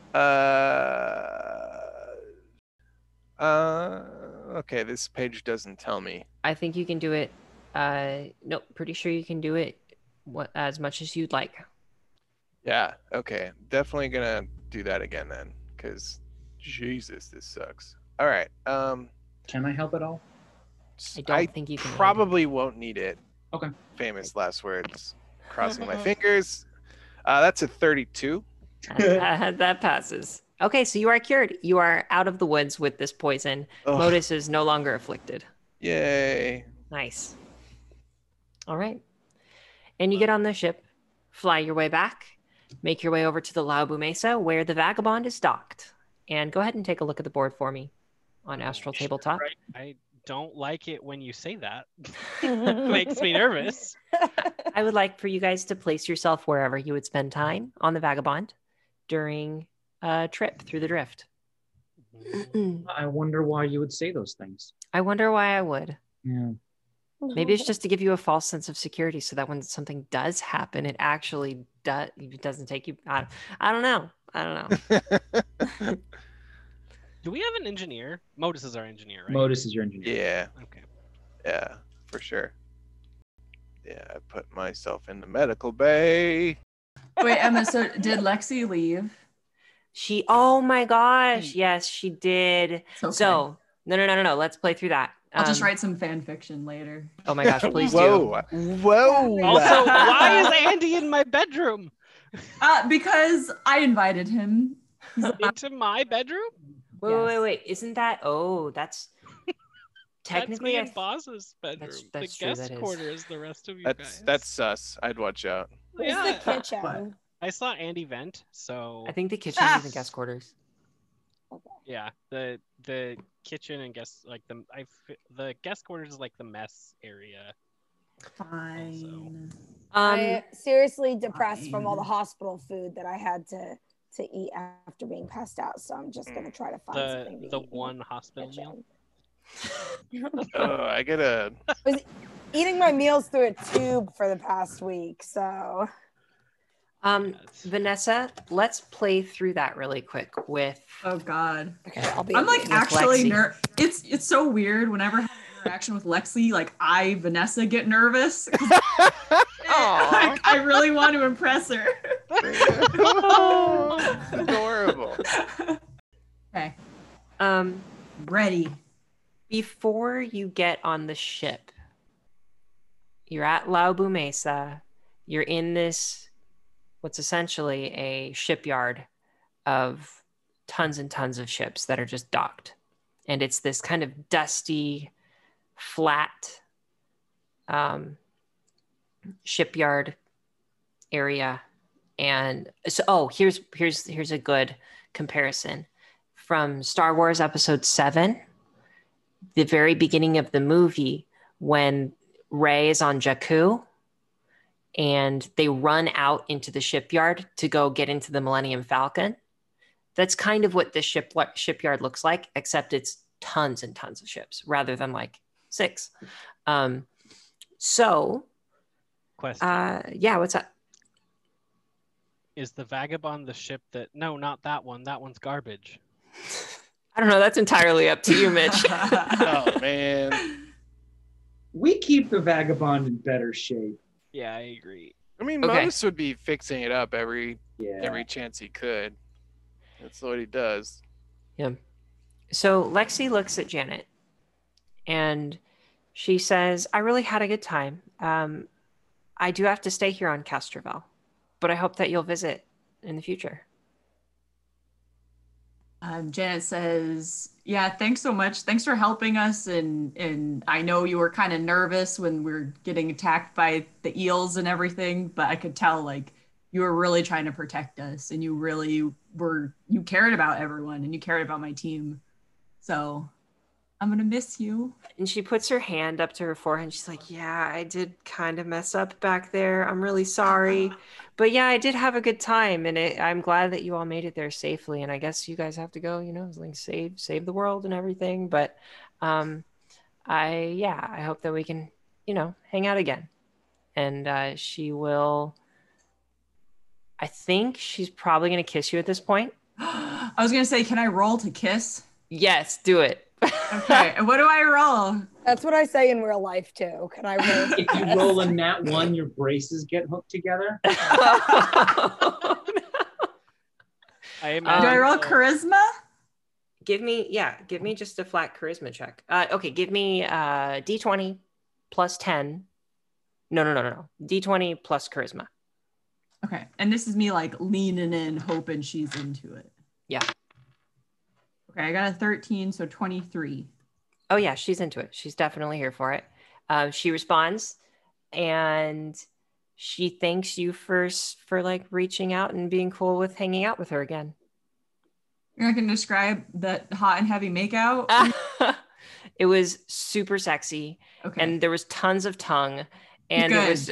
Speaker 5: Okay. This page doesn't tell me.
Speaker 9: I think you can do it. Nope. Pretty sure you can do it as much as you'd like.
Speaker 5: Yeah. Okay. Definitely gonna do that again then, because Jesus, this sucks. All right.
Speaker 4: Can I help at all?
Speaker 9: I don't think you can.
Speaker 5: Probably won't need it.
Speaker 4: Okay.
Speaker 5: Famous last words. Crossing my fingers. That's a 32.
Speaker 9: That passes. Okay, so you are cured. You are out of the woods with this poison.
Speaker 5: Ugh.
Speaker 9: Modus is no longer afflicted.
Speaker 5: Yay.
Speaker 9: Nice. All right. And you get on the ship, fly your way back, make your way over to the Laubu Mesa where the Vagabond is docked. And go ahead and take a look at the board for me on Astral Tabletop.
Speaker 2: I don't like it when you say that. Makes me nervous.
Speaker 9: I would like for you guys to place yourself wherever you would spend time on the Vagabond during a trip through the drift.
Speaker 4: I wonder why you would say those things.
Speaker 9: I wonder why I would.
Speaker 4: Yeah.
Speaker 9: Maybe it's just to give you a false sense of security so that when something does happen, it actually doesn't take you. I don't know.
Speaker 2: Do we have an engineer? Modus is our engineer, right?
Speaker 4: Modus is your engineer.
Speaker 5: Yeah.
Speaker 2: Okay.
Speaker 5: Yeah, for sure. Yeah, I put myself in the medical bay.
Speaker 6: Wait, Emma, so did Lexi leave?
Speaker 9: Oh my gosh, yes, she did.
Speaker 6: It's okay.
Speaker 9: So, no. Let's play through that.
Speaker 6: I'll just write some fan fiction later.
Speaker 9: Oh my gosh, please do.
Speaker 5: Whoa.
Speaker 2: Also, why is Andy in my bedroom?
Speaker 6: Because I invited him.
Speaker 2: Into my bedroom?
Speaker 9: Wait. Isn't that? Oh, that's technically
Speaker 2: That's me in Boz's bedroom.
Speaker 9: that's
Speaker 2: the
Speaker 9: true,
Speaker 2: guest
Speaker 9: that is.
Speaker 2: quarters, the rest of you
Speaker 5: That's
Speaker 2: guys.
Speaker 5: sus. I'd watch out.
Speaker 3: Where's the kitchen?
Speaker 2: I saw Andy vent, so
Speaker 9: I think the kitchen is in guest quarters.
Speaker 2: yeah, the kitchen and guest the guest quarters is like the mess area.
Speaker 6: Fine.
Speaker 3: I seriously depressed from all the hospital food that I had to eat after being passed out. So I'm just gonna try to find something to
Speaker 2: The
Speaker 3: eat.
Speaker 2: one hospital meal.
Speaker 5: I gotta.
Speaker 3: I was eating my meals through a tube for the past week, so.
Speaker 9: Vanessa, let's play through that really quick with.
Speaker 6: Oh God.
Speaker 3: Okay, I'll be.
Speaker 6: I'm like
Speaker 9: with
Speaker 6: actually
Speaker 9: Lexi.
Speaker 6: It's so weird whenever I have an interaction with Lexi, like Vanessa get nervous. I really want to impress her.
Speaker 5: Adorable.
Speaker 6: Okay.
Speaker 9: Ready. Before you get on the ship, you're at Laubu Mesa. You're in this, what's essentially a shipyard of tons and tons of ships that are just docked. And it's this kind of dusty, flat shipyard area. And so, here's a good comparison. From Star Wars Episode 7, the very beginning of the movie, when Rey is on Jakku and they run out into the shipyard to go get into the Millennium Falcon. That's kind of what this shipyard looks like, except it's tons and tons of ships rather than like 6.
Speaker 2: Question.
Speaker 9: Yeah, what's up?
Speaker 2: Is the Vagabond the ship that? No, not that one. That one's garbage.
Speaker 9: I don't know. That's entirely up to you, Mitch.
Speaker 5: Oh man.
Speaker 4: We keep the Vagabond in better shape.
Speaker 2: Yeah, I agree.
Speaker 5: I mean,
Speaker 9: Okay.
Speaker 5: Modus would be fixing it up every
Speaker 4: Yeah.
Speaker 5: chance he could. That's what he does.
Speaker 9: Yeah. So Lexi looks at Janet and she says, I really had a good time. I do have to stay here on Castrovel, but I hope that you'll visit in the future.
Speaker 6: Janet says, yeah, thanks so much. Thanks for helping us. And I know you were kind of nervous when we were getting attacked by the eels and everything, but I could tell like you were really trying to protect us and you cared about everyone and you cared about my team. So I'm going to miss you.
Speaker 9: And she puts her hand up to her forehead and she's like, yeah, I did kind of mess up back there. I'm really sorry. But yeah, I did have a good time. And I'm glad that you all made it there safely. And I guess you guys have to go, like save the world and everything. But I hope that we can, hang out again. And she will, I think she's probably going to kiss you at this point.
Speaker 6: I was going to say, can I roll to kiss?
Speaker 9: Yes, do it.
Speaker 6: Okay, and what do I roll?
Speaker 3: That's what I say in real life too. Can I roll?
Speaker 4: If you roll a nat 1, your braces get hooked together.
Speaker 9: Oh, no.
Speaker 2: I
Speaker 6: Do I roll
Speaker 2: imagine
Speaker 6: charisma?
Speaker 9: Give me just a flat charisma check. Okay, give me D20 plus 10. No. D20 plus charisma.
Speaker 6: Okay, and this is me like leaning in, hoping she's into it.
Speaker 9: Yeah.
Speaker 6: Okay, I got a 13, so 23.
Speaker 9: Oh yeah, she's into it. She's definitely here for it. She responds and she thanks you for like reaching out and being cool with hanging out with her again.
Speaker 6: You're not gonna describe that hot and heavy makeout?
Speaker 9: It was super sexy.
Speaker 6: Okay.
Speaker 9: And there was tons of tongue. And
Speaker 6: Good.
Speaker 9: it was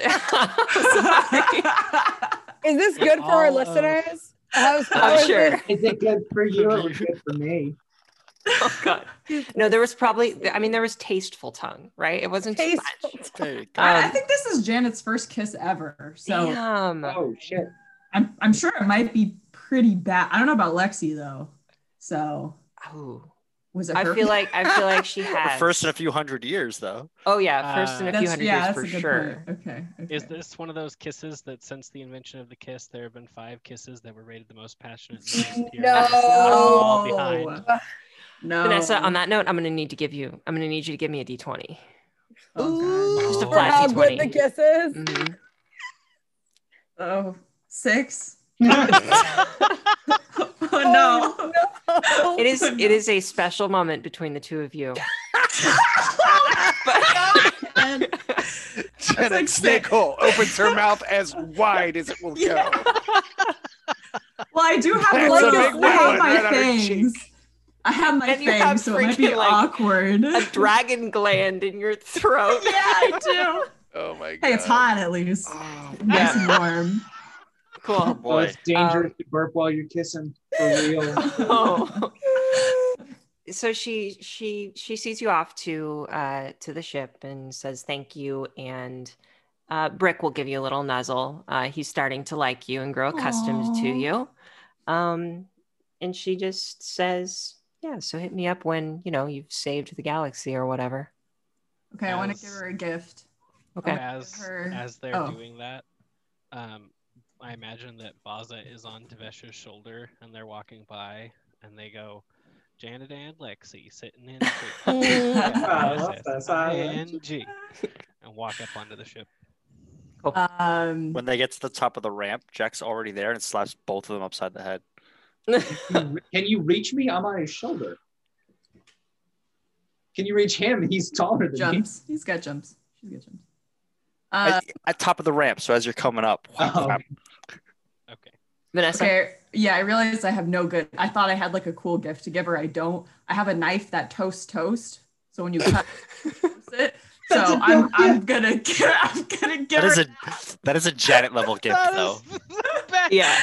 Speaker 3: Is this good for our listeners?
Speaker 9: I'm sure.
Speaker 4: Is it good for you or good for me?
Speaker 9: Oh god. No, there was tasteful tongue, right? It wasn't too much.
Speaker 7: There you go.
Speaker 6: I think this is Janet's first kiss ever. So
Speaker 9: Damn.
Speaker 4: Oh shit.
Speaker 6: I'm sure it might be pretty bad. I don't know about Lexi though. So
Speaker 9: Oh.
Speaker 6: Was it
Speaker 9: I
Speaker 6: her?
Speaker 9: feel like she has.
Speaker 7: First in a few hundred years, though.
Speaker 9: Oh yeah, first in a few hundred years
Speaker 6: that's
Speaker 9: for
Speaker 6: a good
Speaker 9: sure.
Speaker 6: point. Okay.
Speaker 2: Is this one of those kisses that since the invention of the kiss, there have been 5 kisses that were rated the most passionate? And
Speaker 3: No.
Speaker 2: all behind.
Speaker 6: No.
Speaker 9: Vanessa, on that note, I'm gonna need you to give me a D20.
Speaker 6: Oh,
Speaker 9: Just a
Speaker 3: For
Speaker 9: flat
Speaker 3: how
Speaker 9: D20.
Speaker 3: good the kisses.
Speaker 9: Mhm.
Speaker 6: God. Oh, 6. Oh no.
Speaker 3: No.
Speaker 9: It is a special moment between the two of you.
Speaker 5: Janet
Speaker 6: like
Speaker 5: Snakehole opens her mouth as wide as it will go.
Speaker 6: Well, I do have
Speaker 5: That's
Speaker 6: like
Speaker 5: a big
Speaker 6: I have
Speaker 5: one
Speaker 6: my
Speaker 5: right on her
Speaker 6: fangs.
Speaker 5: cheek.
Speaker 6: I have my
Speaker 9: And you have
Speaker 6: fangs, so it might be
Speaker 9: freaking, like,
Speaker 6: awkward.
Speaker 9: A dragon gland in your throat.
Speaker 6: Yeah, I do.
Speaker 5: Oh my god.
Speaker 6: Hey, it's hot at least.
Speaker 5: Oh,
Speaker 6: Nice and warm.
Speaker 9: Cool.
Speaker 7: Oh
Speaker 4: Oh,
Speaker 7: boy.
Speaker 4: it's dangerous to burp while you're kissing. For real.
Speaker 9: Oh. So she sees you off to the ship and says thank you, and Brick will give you a little nuzzle. He's starting to like you and grow accustomed to you. And she just says, yeah, so hit me up when you've saved the galaxy or whatever.
Speaker 6: Okay, I want to give her a gift.
Speaker 9: Okay.
Speaker 2: As they're
Speaker 6: Oh.
Speaker 2: doing that, I imagine that Vaza is on Devesh's shoulder and they're walking by and they go, Janet and Lexi sitting in
Speaker 4: I love that.
Speaker 2: ING, and walk up onto the ship.
Speaker 7: When they get to the top of the ramp, Jack's already there and slaps both of them upside the head.
Speaker 4: Can you reach me? I'm on his shoulder. Can you reach him? He's taller than
Speaker 6: Jumps. He's got jumps. She's got jumps.
Speaker 7: At top of the ramp, so as you're coming up.
Speaker 4: Oh.
Speaker 2: Okay.
Speaker 9: Vanessa.
Speaker 6: Okay. Yeah, I realized I have no good. I thought I had like a cool gift to give her. I don't. I have a knife that toasts toast. So when you cut it, so I'm gonna give her.
Speaker 7: That is a Janet level gift, though.
Speaker 9: Yeah.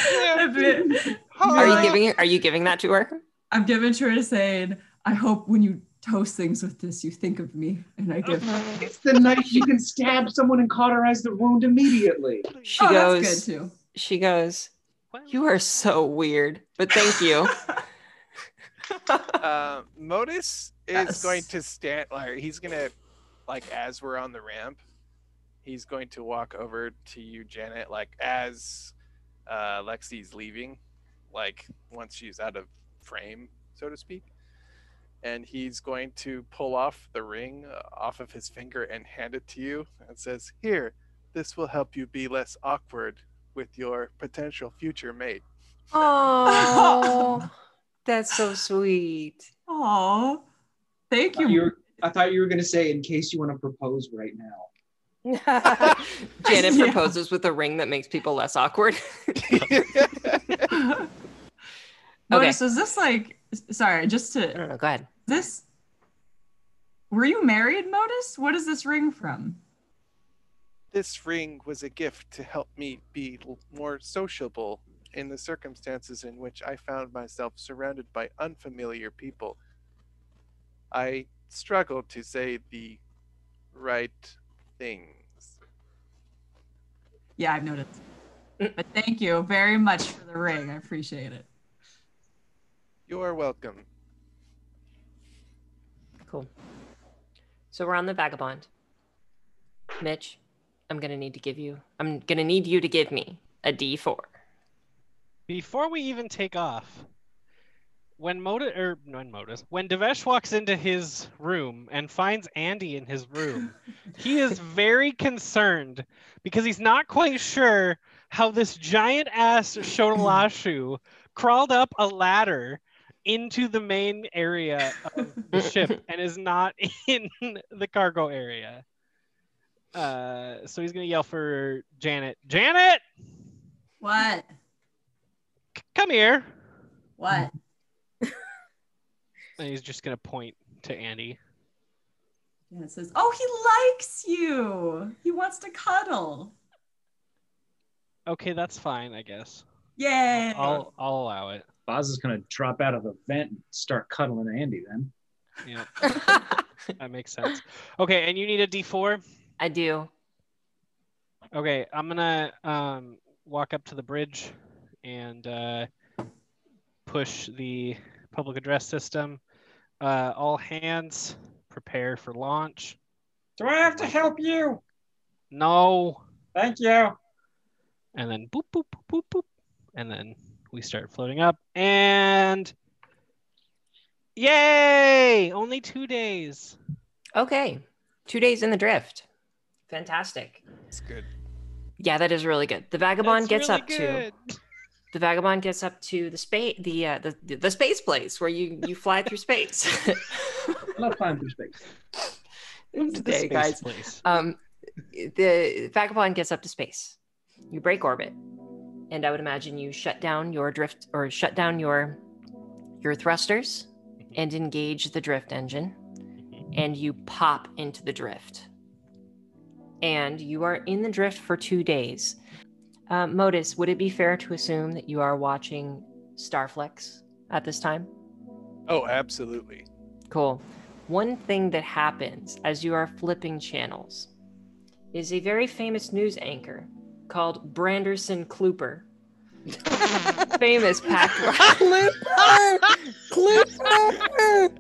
Speaker 9: Are you giving that to her?
Speaker 6: I'm giving to her saying, I hope when you toast things with this, you think of me. And I give.
Speaker 4: It's the knife you can stab someone and cauterize the wound immediately.
Speaker 9: She goes.
Speaker 6: That's good too.
Speaker 9: She goes. You are so weird, but thank you.
Speaker 5: Modus is going to stand. He's gonna, as we're on the ramp, he's going to walk over to you, Janet, as Lexi's leaving, once she's out of frame, so to speak. And he's going to pull off the ring off of his finger and hand it to you and says, "Here, this will help you be less awkward with your potential future mate."
Speaker 9: Oh, that's so sweet.
Speaker 6: Oh, thank you.
Speaker 4: I thought you were going to say, in case you want to propose right now.
Speaker 9: Janet proposes with a ring that makes people less awkward.
Speaker 6: Modus, is this sorry, just to.
Speaker 9: I don't know. Go ahead.
Speaker 6: Were you married, Modus? What is this ring from?
Speaker 5: This ring was a gift to help me be more sociable in the circumstances in which I found myself surrounded by unfamiliar people. I struggled to say the right things.
Speaker 6: Yeah, I've noticed. But thank you very much for the ring. I appreciate it.
Speaker 5: You're welcome.
Speaker 9: Cool. So we're on the Vagabond. Mitch, I'm gonna need you to give me a D4.
Speaker 2: Before we even take off, when Devesh walks into his room and finds Andy in his room, he is very concerned because he's not quite sure how this giant ass Shotolashu crawled up a ladder into the main area of the ship and is not in the cargo area. So he's gonna yell for Janet. Janet,
Speaker 6: What?
Speaker 2: come here.
Speaker 6: What?
Speaker 2: And he's just gonna point to Andy.
Speaker 6: And it says, "Oh, he likes you. He wants to cuddle."
Speaker 2: Okay, that's fine, I guess.
Speaker 6: Yay!
Speaker 2: I'll allow it.
Speaker 4: Boz is going to drop out of the vent and start cuddling Andy then.
Speaker 2: Yeah, that makes sense. Okay, and you need a D4?
Speaker 9: I do.
Speaker 2: Okay, I'm gonna walk up to the bridge and push the public address system, All hands prepare for launch.
Speaker 8: Do I have to help you?
Speaker 2: No.
Speaker 8: Thank you.
Speaker 2: And then boop, boop, boop, boop, boop. And then we start floating up. And yay! Only 2 days.
Speaker 9: Okay. 2 days in the drift. Fantastic.
Speaker 5: It's good.
Speaker 9: Yeah, that is really good. The vagabond
Speaker 2: That's
Speaker 9: gets
Speaker 2: really
Speaker 9: up
Speaker 2: good.
Speaker 9: to the vagabond gets up to the space the space place where you fly through space.
Speaker 4: I'm not flying through space.
Speaker 2: The
Speaker 9: Today,
Speaker 2: space
Speaker 9: guys.
Speaker 2: place.
Speaker 9: The vagabond gets up to space. You break orbit, and I would imagine you shut down your drift or shut down your thrusters and engage the drift engine, and you pop into the drift. And you are in the drift for 2 days. Modus, would it be fair to assume that you are watching Starflex at this time?
Speaker 5: Oh, absolutely.
Speaker 9: Cool. One thing that happens as you are flipping channels is a very famous news anchor called Branderson Klooper. Famous pack.
Speaker 3: Klooper!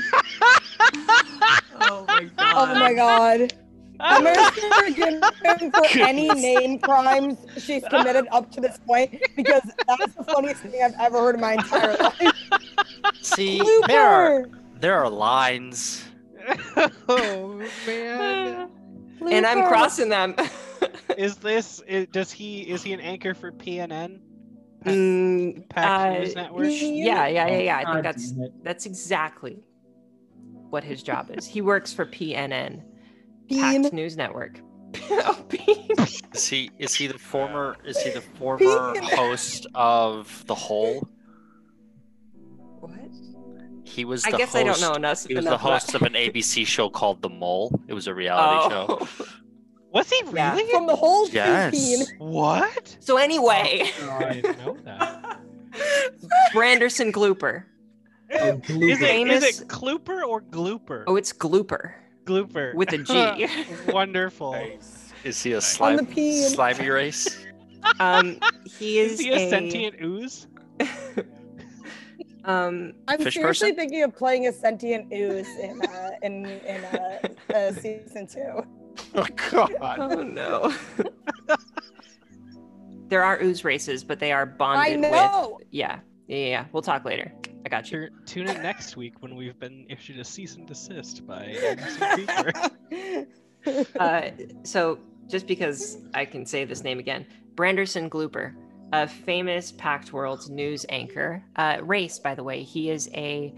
Speaker 6: Oh my god.
Speaker 3: Oh my god. I'm gonna forgive him for any name crimes she's committed up to this point because that's the funniest thing I've ever heard in my entire life.
Speaker 7: See,
Speaker 3: Klooper!
Speaker 7: there are lines.
Speaker 2: Oh man.
Speaker 9: And I'm
Speaker 3: Klooper!
Speaker 9: crossing them.
Speaker 2: Is he an anchor for PNN?
Speaker 9: Mm,
Speaker 2: Pact News Network?
Speaker 9: yeah. I
Speaker 4: God
Speaker 9: think
Speaker 4: damn it.
Speaker 9: that's exactly what his job is. He works for PNN,
Speaker 3: Bean.
Speaker 9: Pact News Network. Oh, Bean.
Speaker 7: Is he the former
Speaker 3: Bean.
Speaker 7: host of The Hole?
Speaker 9: What?
Speaker 7: He was
Speaker 9: I
Speaker 7: the
Speaker 9: guess
Speaker 7: host.
Speaker 9: I don't know enough.
Speaker 7: He was the
Speaker 9: enough about-
Speaker 7: host of an ABC show called The Mole. It was a reality show.
Speaker 9: Oh.
Speaker 2: Was he really?
Speaker 9: Yeah.
Speaker 3: From the whole
Speaker 7: Yes.
Speaker 3: Bean.
Speaker 2: What?
Speaker 9: So anyway,
Speaker 2: I didn't know that.
Speaker 9: Branderson Glooper.
Speaker 4: Oh,
Speaker 2: Is
Speaker 9: Famous-
Speaker 2: it Klooper or Glooper?
Speaker 9: Oh, it's Glooper
Speaker 2: Glooper.
Speaker 9: with a G.
Speaker 2: Wonderful.
Speaker 7: Is he a
Speaker 3: On the peen.
Speaker 7: slimy race?
Speaker 9: He is
Speaker 2: Is he a sentient ooze?
Speaker 3: I'm
Speaker 7: Fish
Speaker 3: seriously
Speaker 7: person?
Speaker 3: thinking of playing a sentient ooze in season 2.
Speaker 5: Oh God.
Speaker 9: Oh no. There are ooze races, but they are
Speaker 3: I
Speaker 9: bonded
Speaker 3: know.
Speaker 9: with. Yeah. We'll talk later. I got you.
Speaker 2: Tune in next week when we've been issued a cease and desist by Anderson Cooper.
Speaker 9: So just because I can say this name again, Branderson Glooper, a famous Pact Worlds news anchor. Race, by the way, he is a.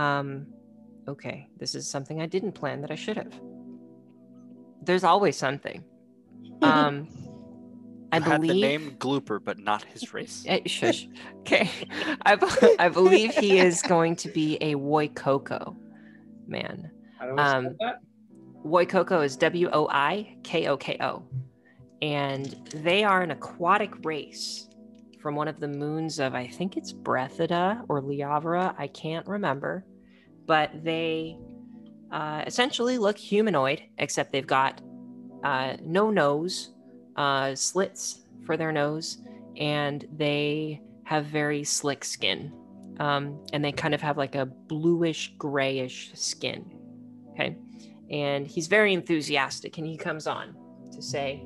Speaker 9: Okay, this is something I didn't plan that I should have. There's always something. I
Speaker 7: Had the
Speaker 9: believe.
Speaker 7: name Glooper, but not his race.
Speaker 9: Shush. Okay. I believe he is going to be a Woikoko man.
Speaker 4: I don't know that.
Speaker 9: Woikoko is Woikoko. And they are an aquatic race from one of the moons of, I think it's Brethida or Liavra. I can't remember. But they essentially look humanoid, except they've got no nose, slits for their nose, and they have very slick skin. And they kind of have like a bluish grayish skin. Okay. And he's very enthusiastic, and he comes on to say,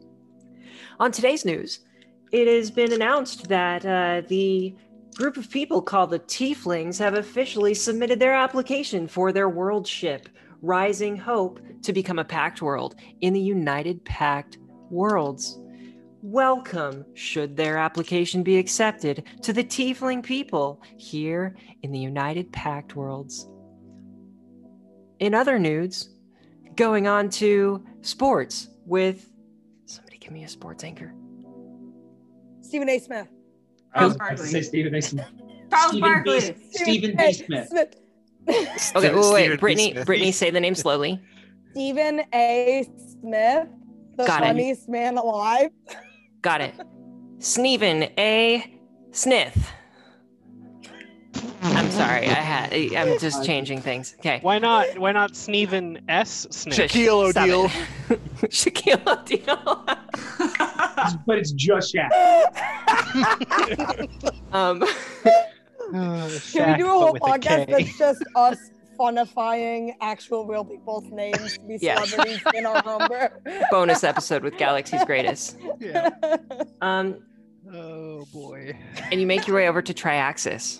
Speaker 9: on today's news, it has been announced that the group of people called the Tieflings have officially submitted their application for their world ship, Rising Hope, to become a Pact world in the United Pact Worlds. Welcome, should their application be accepted, to the Tiefling people here in the United Pact Worlds. In other news, going on to sports with... Somebody give me a sports anchor.
Speaker 3: Stephen A. Smith.
Speaker 4: I was about to say Stephen A. Smith.
Speaker 6: Charles
Speaker 4: Stephen
Speaker 6: Barkley.
Speaker 4: B. Stephen B. Smith.
Speaker 9: Okay, wait,
Speaker 7: Stephen B.
Speaker 9: Brittany,
Speaker 7: Smith.
Speaker 9: Brittany, say the name slowly.
Speaker 3: Stephen A. Smith, the
Speaker 9: Got it.
Speaker 3: funniest man alive.
Speaker 9: Got it. Sneven A. Smith. I'm sorry, I'm just changing things. Okay.
Speaker 2: Why not Sneven S. Smith?
Speaker 5: Shaquille
Speaker 9: Stop
Speaker 5: O'Neal.
Speaker 9: it. Shaquille O'Neal.
Speaker 4: But it's just Shaq.
Speaker 3: Can we do a whole podcast that's just us funifying actual real people's names to be
Speaker 9: Yeah.
Speaker 3: celebrities in our homebrew.
Speaker 9: Bonus episode with Galaxy's Greatest.
Speaker 2: Yeah.
Speaker 9: Um,
Speaker 2: Oh boy.
Speaker 9: and you make your way over to Triaxis.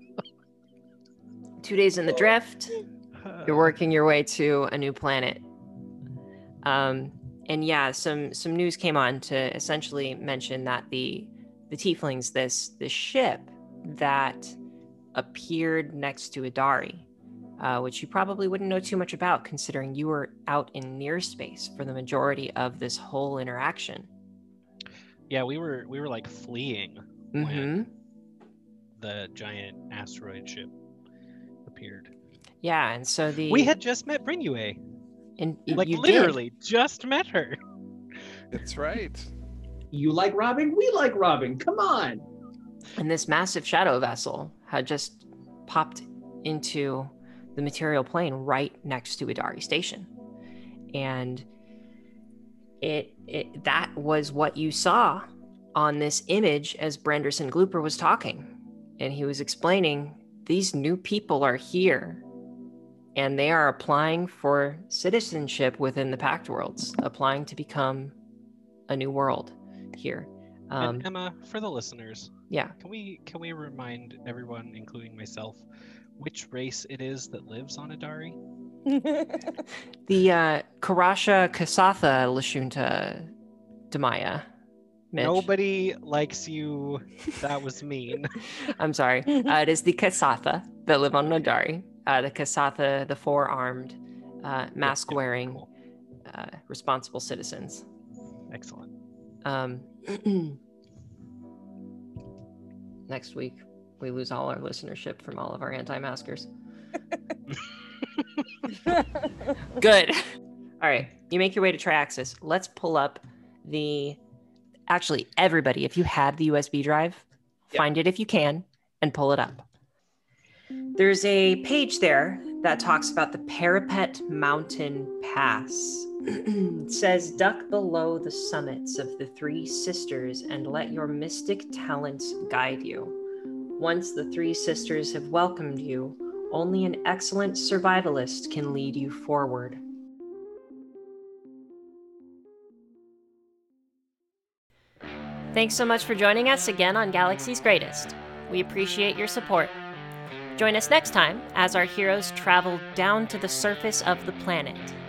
Speaker 9: 2 days in the drift. You're working your way to a new planet. And yeah, some news came on to essentially mention that the Tieflings, this ship that appeared next to Adari, which you probably wouldn't know too much about, considering you were out in near space for the majority of this whole interaction.
Speaker 2: Yeah, we were like fleeing
Speaker 9: Mm-hmm.
Speaker 2: when the giant asteroid ship appeared.
Speaker 9: Yeah, and so
Speaker 2: We had just met Brinue.
Speaker 9: and
Speaker 2: Like
Speaker 9: you
Speaker 2: literally just met her.
Speaker 5: That's right.
Speaker 4: You like robbing? We like robbing. Come on.
Speaker 9: did. And this massive shadow vessel had just popped into the material plane right next to Adari Station, and that was what you saw on this image as Branderson Glooper was talking, and he was explaining these new people are here and they are applying for citizenship within the Pact Worlds, applying to become a new world here.
Speaker 2: And Emma, for the listeners,
Speaker 9: Yeah.
Speaker 2: can we remind everyone, including myself, which race it is that lives on Adari?
Speaker 9: The Karasha Kasatha Lashunta Damaya. Mitch.
Speaker 2: Nobody likes you. That was mean.
Speaker 9: I'm sorry. It is the Kasatha that live on Nadari. The Kasatha, the four-armed, mask-wearing,
Speaker 2: Cool.
Speaker 9: responsible citizens.
Speaker 2: Excellent.
Speaker 9: Next week, we lose all our listenership from all of our anti-maskers. Good. All right. You make your way to Triaxis. Let's pull up actually, everybody, if you have the USB drive, find it if you can and pull it up. There's a page there that talks about the Parapet Mountain Pass. It says, duck below the summits of the Three Sisters and let your mystic talents guide you. Once the Three Sisters have welcomed you, only an excellent survivalist can lead you forward. Thanks so much for joining us again on Galaxy's Greatest. We appreciate your support. Join us next time as our heroes travel down to the surface of the planet